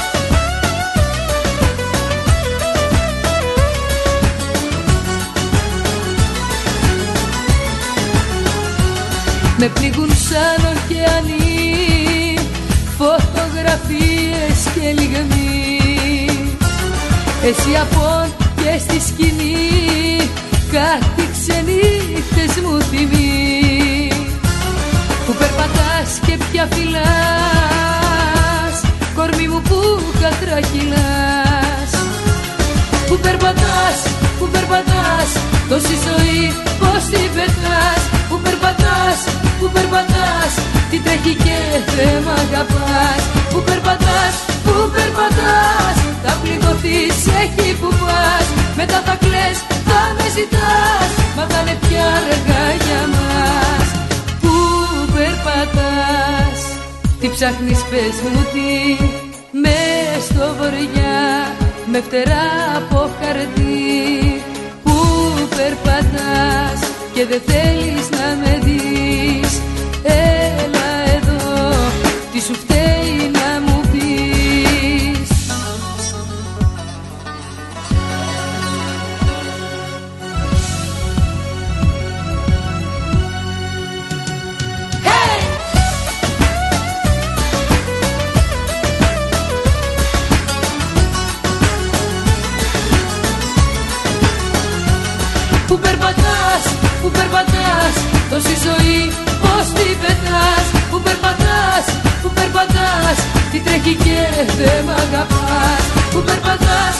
Με πνίγουν σαν ωκεανοί, φωτογραφίες και λιγμοί. Εσύ απόν και στη σκηνή, κάτι ξενύχτες μου θυμεί. Που περπατάς και πια φυλάς, κορμί μου που κατρακυλάς. Που περπατάς, τόση ζωή πως την πετάς. Που περπατάς, τι τρέχει και δεν μ' αγαπάς. Που περπατάς, θα πληγωθείς εκεί που πας. Μετά θα κλαις, θα με ζητάς, μα θα είναι πια αργά για μας. Που περπατάς, τι ψάχνεις πες μου τι, μες στο βορειά, με φτερά από χαρτί. Που περπατάς και δεν θέλεις να με δεις, έλα εδώ, τι σου φταίει να μου πεις. Hey! Που περπατάς, τόση ζωή πως την πετάς. Που περπατάς, τι τρέχει και δεν μ' αγαπάς. Που περπατάς,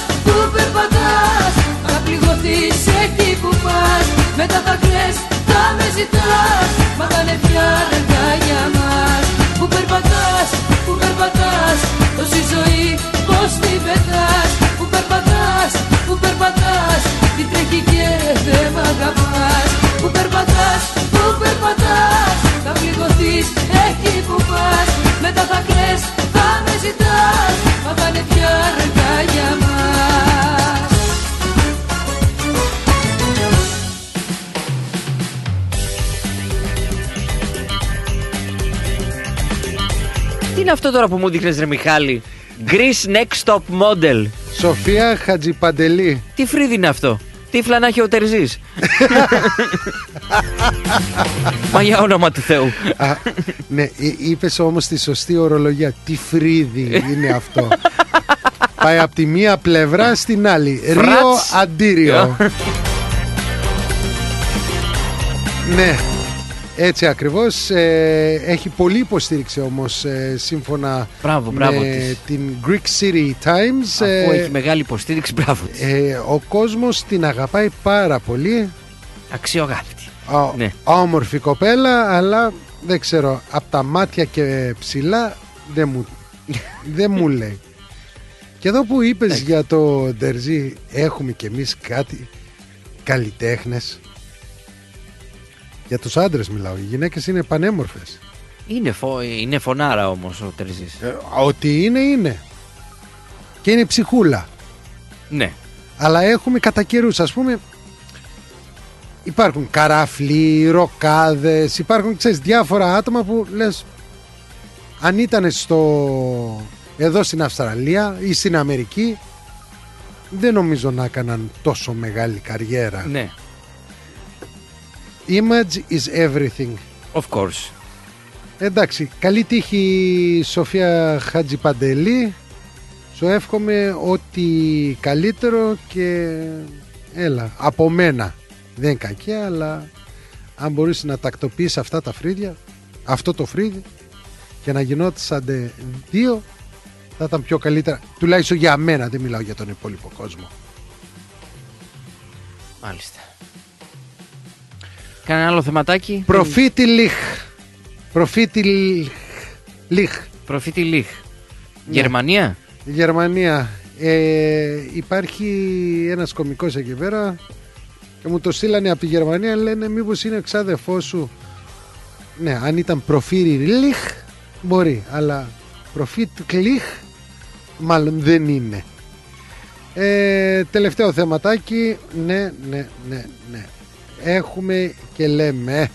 θα πληγωθείς εκεί που πας. Μετά θα κλαις, θα με ζητάς, μα θα είναι πια αργά για μας. Που περπατάς, τόση ζωή πως την πετάς. Που περπατάς, τι τρέχει και δεν μ' αγαπάς. Που περπατάς, θα πληγωθείς εκεί που πας. Μετά θα κλαις, θα με ζητάς, μα θα είναι πια αργά για μας. Τι είναι αυτό τώρα που μου δείχνεις ρε Μιχάλη? Greece Next Top Model. Σοφία Χατζιπαντελή. Τι φρύδι είναι αυτό? Τι φλανάχει ο Τερζής? Μα για όνομα του Θεού. Ναι, είπες όμως τη σωστή ορολογία. Τι φρύδι είναι αυτό? Πάει από τη μία πλευρά στην άλλη. Ρίο αντίριο. Ναι, έτσι ακριβώς. Έχει πολλή υποστήριξη όμως, σύμφωνα με την Greek City Times. Αφού έχει μεγάλη υποστήριξη, μπράβο. Ο κόσμος την αγαπάει πάρα πολύ. Αξιογράφητη. Όμορφη κοπέλα, αλλά δεν ξέρω, από τα μάτια και ψηλά δεν μου λέει. Και εδώ που είπες για το Ντερζή, έχουμε κι εμείς κάτι καλλιτέχνες. Για τους άντρες μιλάω, οι γυναίκες είναι πανέμορφες. Είναι φωνάρα όμως ο Τερζής. Ότι είναι. Και είναι ψυχούλα. Ναι. Αλλά έχουμε κατά καιρούς, ας πούμε, υπάρχουν καράφλοι, ροκάδες, υπάρχουν, ξέρεις, διάφορα άτομα που λες, αν ήταν εδώ στην Αυστραλία ή στην Αμερική, δεν νομίζω να έκαναν τόσο μεγάλη καριέρα. Ναι. Image is everything. Of course. Εντάξει, καλή τύχη Σοφία Χατζιπαντελή. Σου εύχομαι ό,τι καλύτερο και έλα, από μένα. Δεν είναι κακία, αλλά αν μπορείς να τακτοποιήσεις αυτά τα φρύδια, αυτό το φρύδι, και να γινόντουσαν δύο, θα ήταν πιο καλύτερα. Τουλάχιστον για μένα, δεν μιλάω για τον υπόλοιπο κόσμο. Μάλιστα. Κανένα άλλο θεματάκι? Προφήτη Λιχ. Γερμανία. Γερμανία. Υπάρχει ένας κωμικός εκεί πέρα και μου το στείλανε από τη Γερμανία. Λένε μήπως είναι εξάδελφός σου. Ναι, αν ήταν προφήτη Λιχ μπορεί, αλλά προφήτη Λιχ μάλλον δεν είναι. Τελευταίο θεματάκι. Ναι. Έχουμε και λέμε.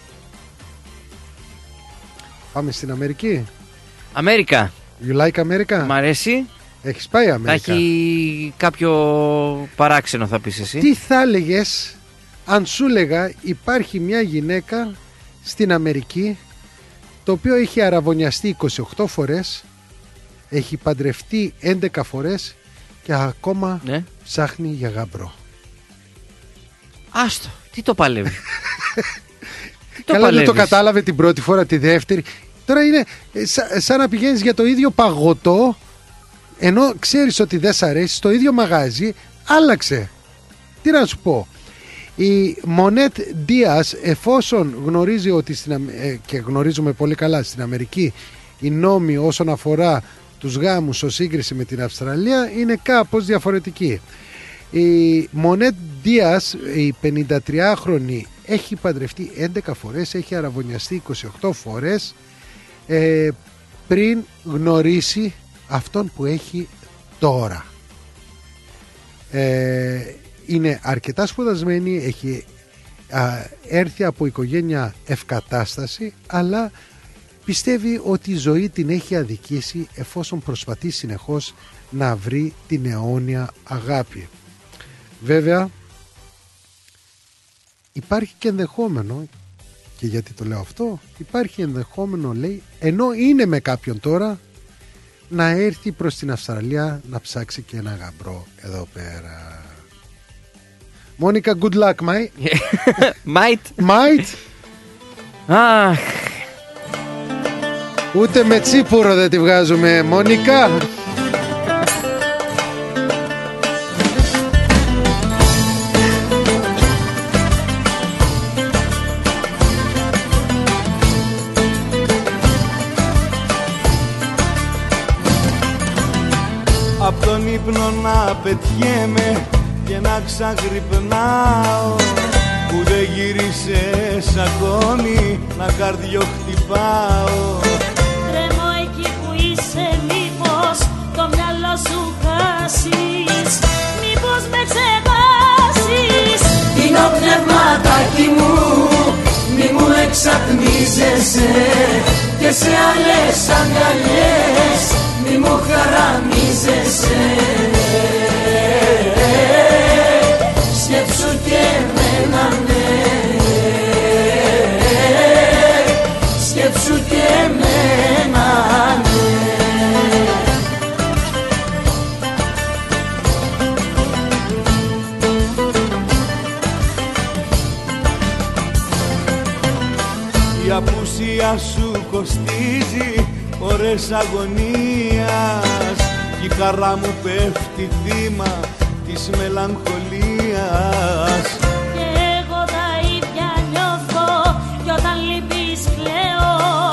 Πάμε στην Αμερική. Αμέρικα. You like America? Μ' αρέσει. Έχεις πάει Αμέρικα? Θα έχει κάποιο παράξενο, θα πεις εσύ. Τι θα έλεγες αν σου λέγα υπάρχει μια γυναίκα στην Αμερική το οποίο έχει αραβωνιαστεί 28 φορές, έχει παντρευτεί 11 φορές και ακόμα ψάχνει για γαμπρό. Άστο, τι το παλεύει. Καλά, δεν το κατάλαβε την πρώτη φορά, τη δεύτερη. Τώρα είναι σαν να πηγαίνεις για το ίδιο παγωτό, ενώ ξέρεις ότι δεν σ' αρέσει, στο ίδιο μαγάζι, άλλαξε. Τι να σου πω. Η Μονέτ Ντίας, εφόσον γνωρίζει ότι και γνωρίζουμε πολύ καλά στην Αμερική οι νόμοι όσον αφορά τους γάμους ως σύγκριση με την Αυστραλία είναι κάπως διαφορετική. Η Μονέτ Ντίας, η 53χρονη, έχει παντρευτεί 11 φορές, έχει αραβωνιαστεί 28 φορές πριν γνωρίσει αυτόν που έχει τώρα. Είναι αρκετά σπουδασμένη, έχει έρθει από οικογένεια ευκατάσταση, αλλά πιστεύει ότι η ζωή την έχει αδικήσει εφόσον προσπαθεί συνεχώς να βρει την αιώνια αγάπη. Βέβαια υπάρχει και ενδεχόμενο, και γιατί το λέω αυτό, υπάρχει ενδεχόμενο, λέει, ενώ είναι με κάποιον τώρα, να έρθει προς την Αυστραλία να ψάξει και ένα γαμπρό εδώ πέρα. Μόνικα, good luck, Might. Αχ. Ούτε με τσίπουρο δεν τη βγάζουμε, Μόνικα. Απ' τον ύπνο να πετιέμαι και να ξαγρυπνάω, που δεν γύρισες ακόμη να καρδιοχτυπάω. Τρέμω εκεί που είσαι, μήπως το μυαλό σου χάσεις, μήπως με ξεχάσεις. Είναι ο πνευματάκι μου, μη μου εξατμίζεσαι, και σε άλλες αγκαλιές μη μου χαραμίζεσαι. Σκέψου και εμένα, ναι, σκέψου και εμένα, ναι. Η απουσία σου κοστίζει ώρες αγωνίας, κι η χαρά μου πέφτει θύμα της μελαγχολίας. Και εγώ τα ίδια νιώθω, κι όταν λείπεις κλαίω,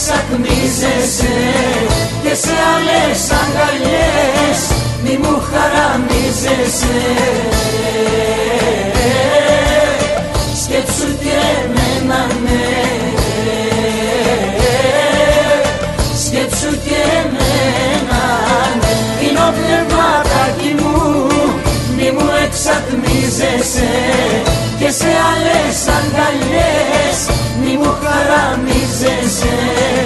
εξατμίζεσαι και σε άλλες αγκαλιές μη μου χαραμίζεσαι. Σκέψου και εμένα, ναι, σκέψου και εμένα, ναι. Είναι ο πνευματάκι μου, μη μου εξατμίζεσαι και σε άλλες αγκαλιές μη μου χαραμίζεσαι.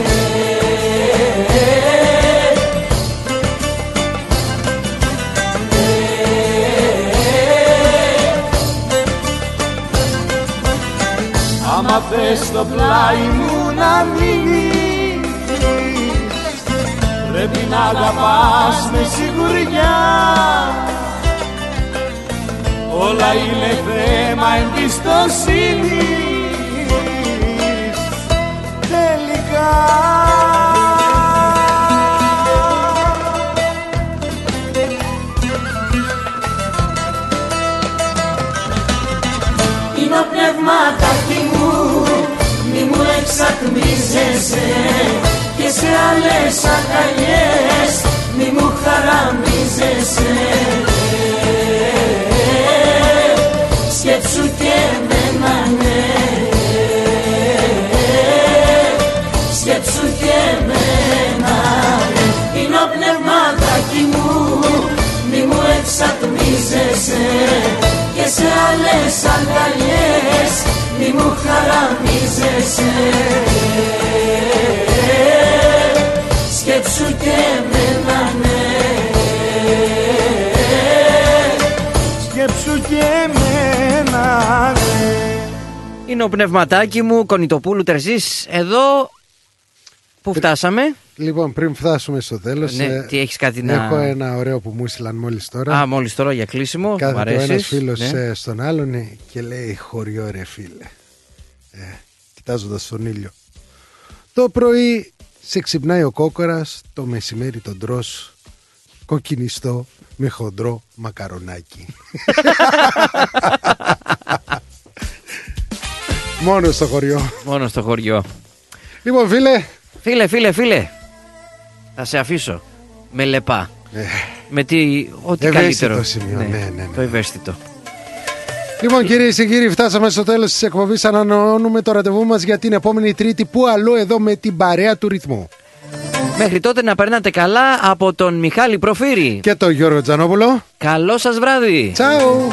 Άμα θες στο πλάι μου να μείνεις, πρέπει να αγαπάς με σιγουριά. Όλα είναι θέμα εμπιστοσύνης τελικά. Είναι ο πνευματάκι μου, μη μου εξατμίζεσαι και σε άλλες αγκαλιές μη μου χαραμίζεσαι. Σκέψου και εμένα, ναι, σκέψου και εμένα, ναι. Είναι ο πνευματάκι μου, μη μου εξατμίζεσαι και σε άλλες αγκαλιές μη μου χαραμίζεσαι. Σκέψου και εμένα, ναι, σκέψου και εμένα, ναι. Είναι ο πνευματάκι μου, Κονιτοπούλου Τερζής. Εδώ που φτάσαμε. Λοιπόν, πριν φτάσουμε στο τέλος, ναι, τι έχεις κάτι να... έχω ένα ωραίο που μου έστειλαν μόλις τώρα. Α, μόλις τώρα για κλείσιμο. Κάθεται ο ένας φίλος, ναι, στον άλλον και λέει χωριό ρε φίλε, κοιτάζοντας τον ήλιο. Το πρωί σε ξυπνάει ο κόκορας, το μεσημέρι τον τρως κοκκινιστό με χοντρό μακαρονάκι. Μόνο στο χωριό. Μόνο στο χωριό. Λοιπόν, Φίλε, θα σε αφήσω με λεπά. Με ό,τι καλύτερο. Σημείο, ναι. Το ευαίσθητο. Λοιπόν, κυρίες και κύριοι, φτάσαμε στο τέλος της εκπομπής. Ανανεώνουμε το ραντεβού μας για την επόμενη Τρίτη. Πού αλλού, εδώ με την παρέα του ρυθμού. Μέχρι τότε να περνάτε καλά από τον Μιχάλη Προφύρη και τον Γιώργο Τζανόπουλο. Καλό σας βράδυ. Τσάου.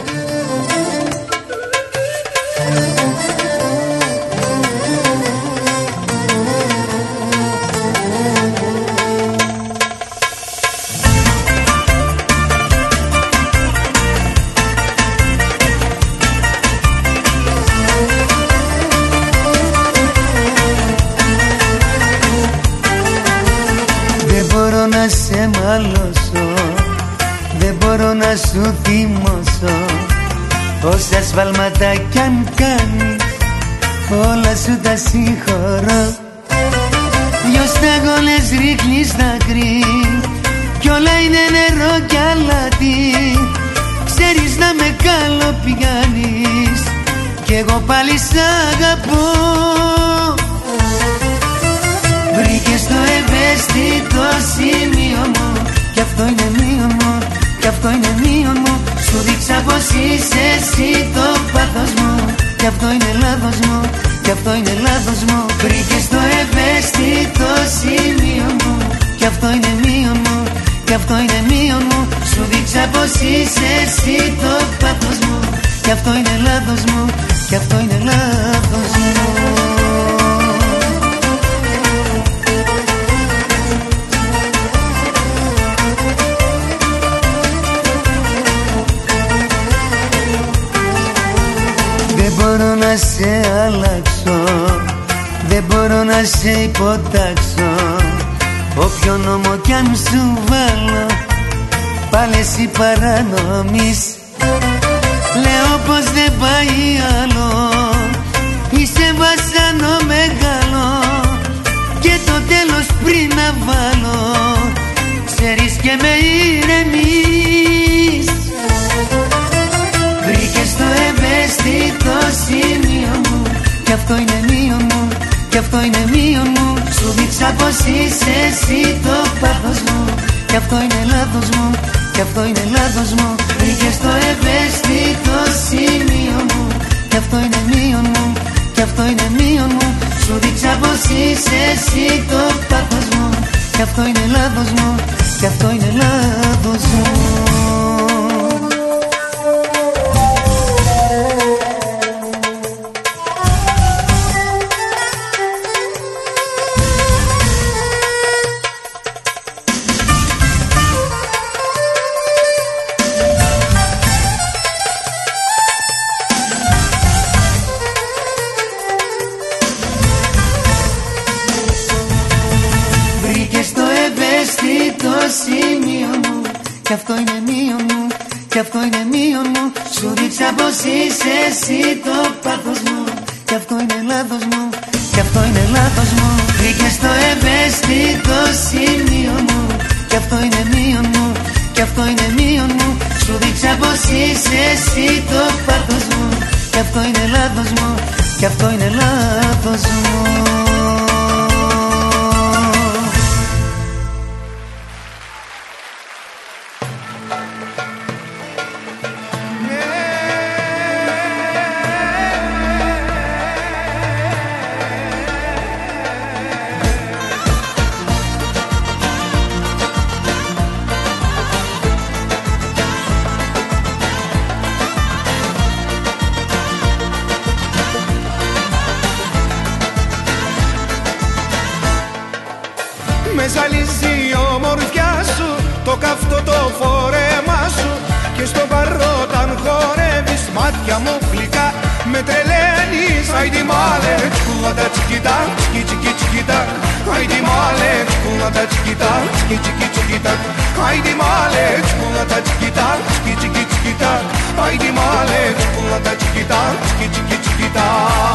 Να σε μαλώσω, δεν μπορώ να σου θυμώσω. Όσα σφάλματα κι αν κάνεις, όλα σου τα συγχωρώ. Δυο σταγόνες ρίχνεις δάκρυ κι όλα είναι νερό κι αλάτι. Ξέρεις να με καλοπιάνεις κι εγώ πάλι σ' αγαπώ. Βρήκες το ευαίσθητο σημείο μου κι αυτό είναι μείον μου, κι αυτό είναι μείον μου. Σου δείξα πως είσαι εσύ το πάθος μου κι αυτό είναι λάθος μου, κι αυτό είναι λάθος μου. Βρήκες το ευαίσθητο σημείο μου κι αυτό είναι μείον μου, κι αυτό είναι μείον μου. Σου δείξα πως είσαι εσύ το πάθος μου κι αυτό είναι λάθος μου, κι αυτό είναι λάθος μου. Δεν μπορώ να σε αλλάξω, δεν μπορώ να σε υποτάξω. Όποιο νόμο κι αν σου βάλω, πάλι εσύ παρανομείς. Λέω πως δεν πάει άλλο, είσαι βασανό μεγάλο και το τέλος πριν να βάλω, ξέρεις και με ηρεμείς. Βρήκες το ευαίσθητο σημείο μου κι αυτό είναι μείον μου, κι αυτό είναι μείον μου. Σου δείξα πως είσαι εσύ το πάθος μου. Κι αυτό είναι λάθος μου, κι αυτό είναι λάθος μου. Βρήκες το ευαίσθητο σημείο μου. Κι αυτό είναι μείον μου, κι αυτό είναι μείον μου. Σου δείξα πως είσαι εσύ το πάθος μου. Κι αυτό είναι λάθος μου, κι αυτό είναι λάθος μου. Κι αυτό είναι μείον μου, κι αυτό είναι μείον μου. Σου δείξα πως είσαι εσύ το πάθος μου. Κι αυτό είναι λάθος μου, κι αυτό είναι λάθος μου. Βρήκες το ευαίσθητο σημείο μου. Κι αυτό είναι μείον μου, κι αυτό είναι μείον μου. Σου δείξα πως είσαι εσύ το πάθος μου. Κι αυτό είναι λάθος μου, κι αυτό είναι λάθος μου. Με ζαλίζει η ομορφιά σου, το καυτό το φόρεμά σου. Και στο παρόταν χορεύεις, μάτια μου γλυκά με τρελαίνεις. Άιντι μάλε, τσικουλάτα τσικιτά, τσικι τσικι τσικιτά. Άιντι μάλε, τσικουλάτα τσικιτά, τσικι τσικι τσικιτά. Άιντι μάλε, τσικουλάτα τσικιτά, τσικι τσικι τσικιτά. Άιντι μάλε, τσικουλάτα τσικιτά, τσικι τσικι τσικιτά.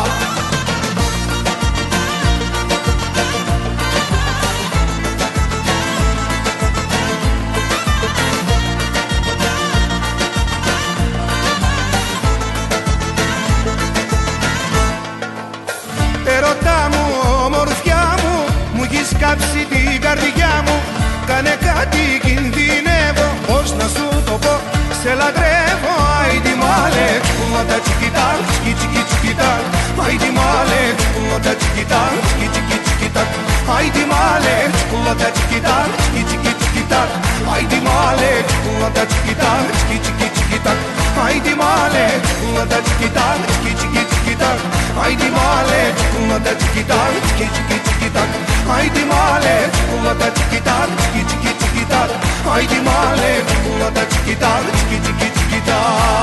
Κάψει την καρδιά μου, κάνε κάτι, κινδυνεύω. Πώς να σου το πω, σε λατρεύω. Άιντι μάλε, τσικουλάτα τσικιτά, τσικι τσικι τσικιτά. Άιντι μάλε, τσικουλάτα τσικιτά, τσικι τσικι τσικιτά. Άιντι μάλε, τσικουλάτα τσικιτά, τσικι τσικι τσικιτά. Άιντι μάλε, τσικουλάτα τσικιτά, τσικι τσικι τσικιτά. Άιντι μάλε, τσικουλάτα τσικιτά, τσικι τσικι τσικιτά. Άιντι μάλε, τσικουλάτα τσικιτά, τσικι τσικι τσικιτά. Άιντι μάλε, τσικουλάτα τσικιτά, τσικι τσικι τσικιτά. Άιντι μάλε, τσικουλάτα τσικιτά, τσικι τσικι τσικιτά.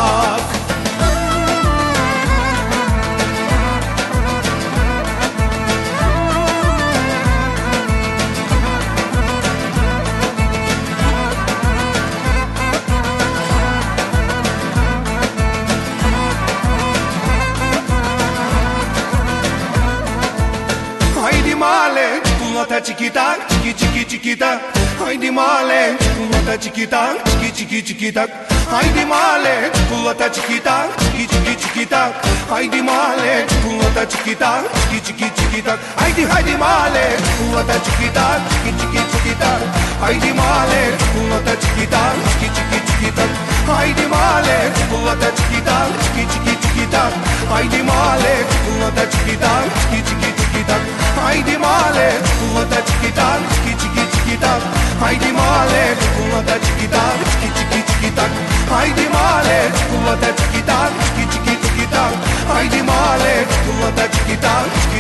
Τσικουλάτα τσικιτά, τσικι τσικι τσικιτά. Άιντι μάλε, τσικουλάτα τσικιτά, τσικι τσικι τσικιτά. Άιντι μάλε, τσικουλάτα τσικιτά, τσικι τσικι τσικιτά. Άιντι μάλε, τσικουλάτα τσικιτά, τσικι τσικι τσικιτά. Άιντι μάλε, τσικουλάτα τσικιτά, τσικι τσικι τσικιτά. Άιντι μάλε, τσικουλάτα τσικιτά, τσικι τσικι τσικιτά. Άιντι μάλε, τσικουλάτα τσικιτά, τσικι τσικι τσικιτά. Άιντι μάλε, τσικουλάτα τσικιτά, τσικι τσικι τσικιτά. Άιντι μάλε, τσικουλάτα τσικιτά, τσικι τσικι τσικιτά. Άιντι μάλε, τσικουλάτα τσικιτά, τσικι τσικι τσικιτά. Άιντι μάλε, τσικουλάτα τσικιτά, τσικι τσικι τσικιτά. Άιντι μάλε, τσικουλάτα τσικιτά, τσικι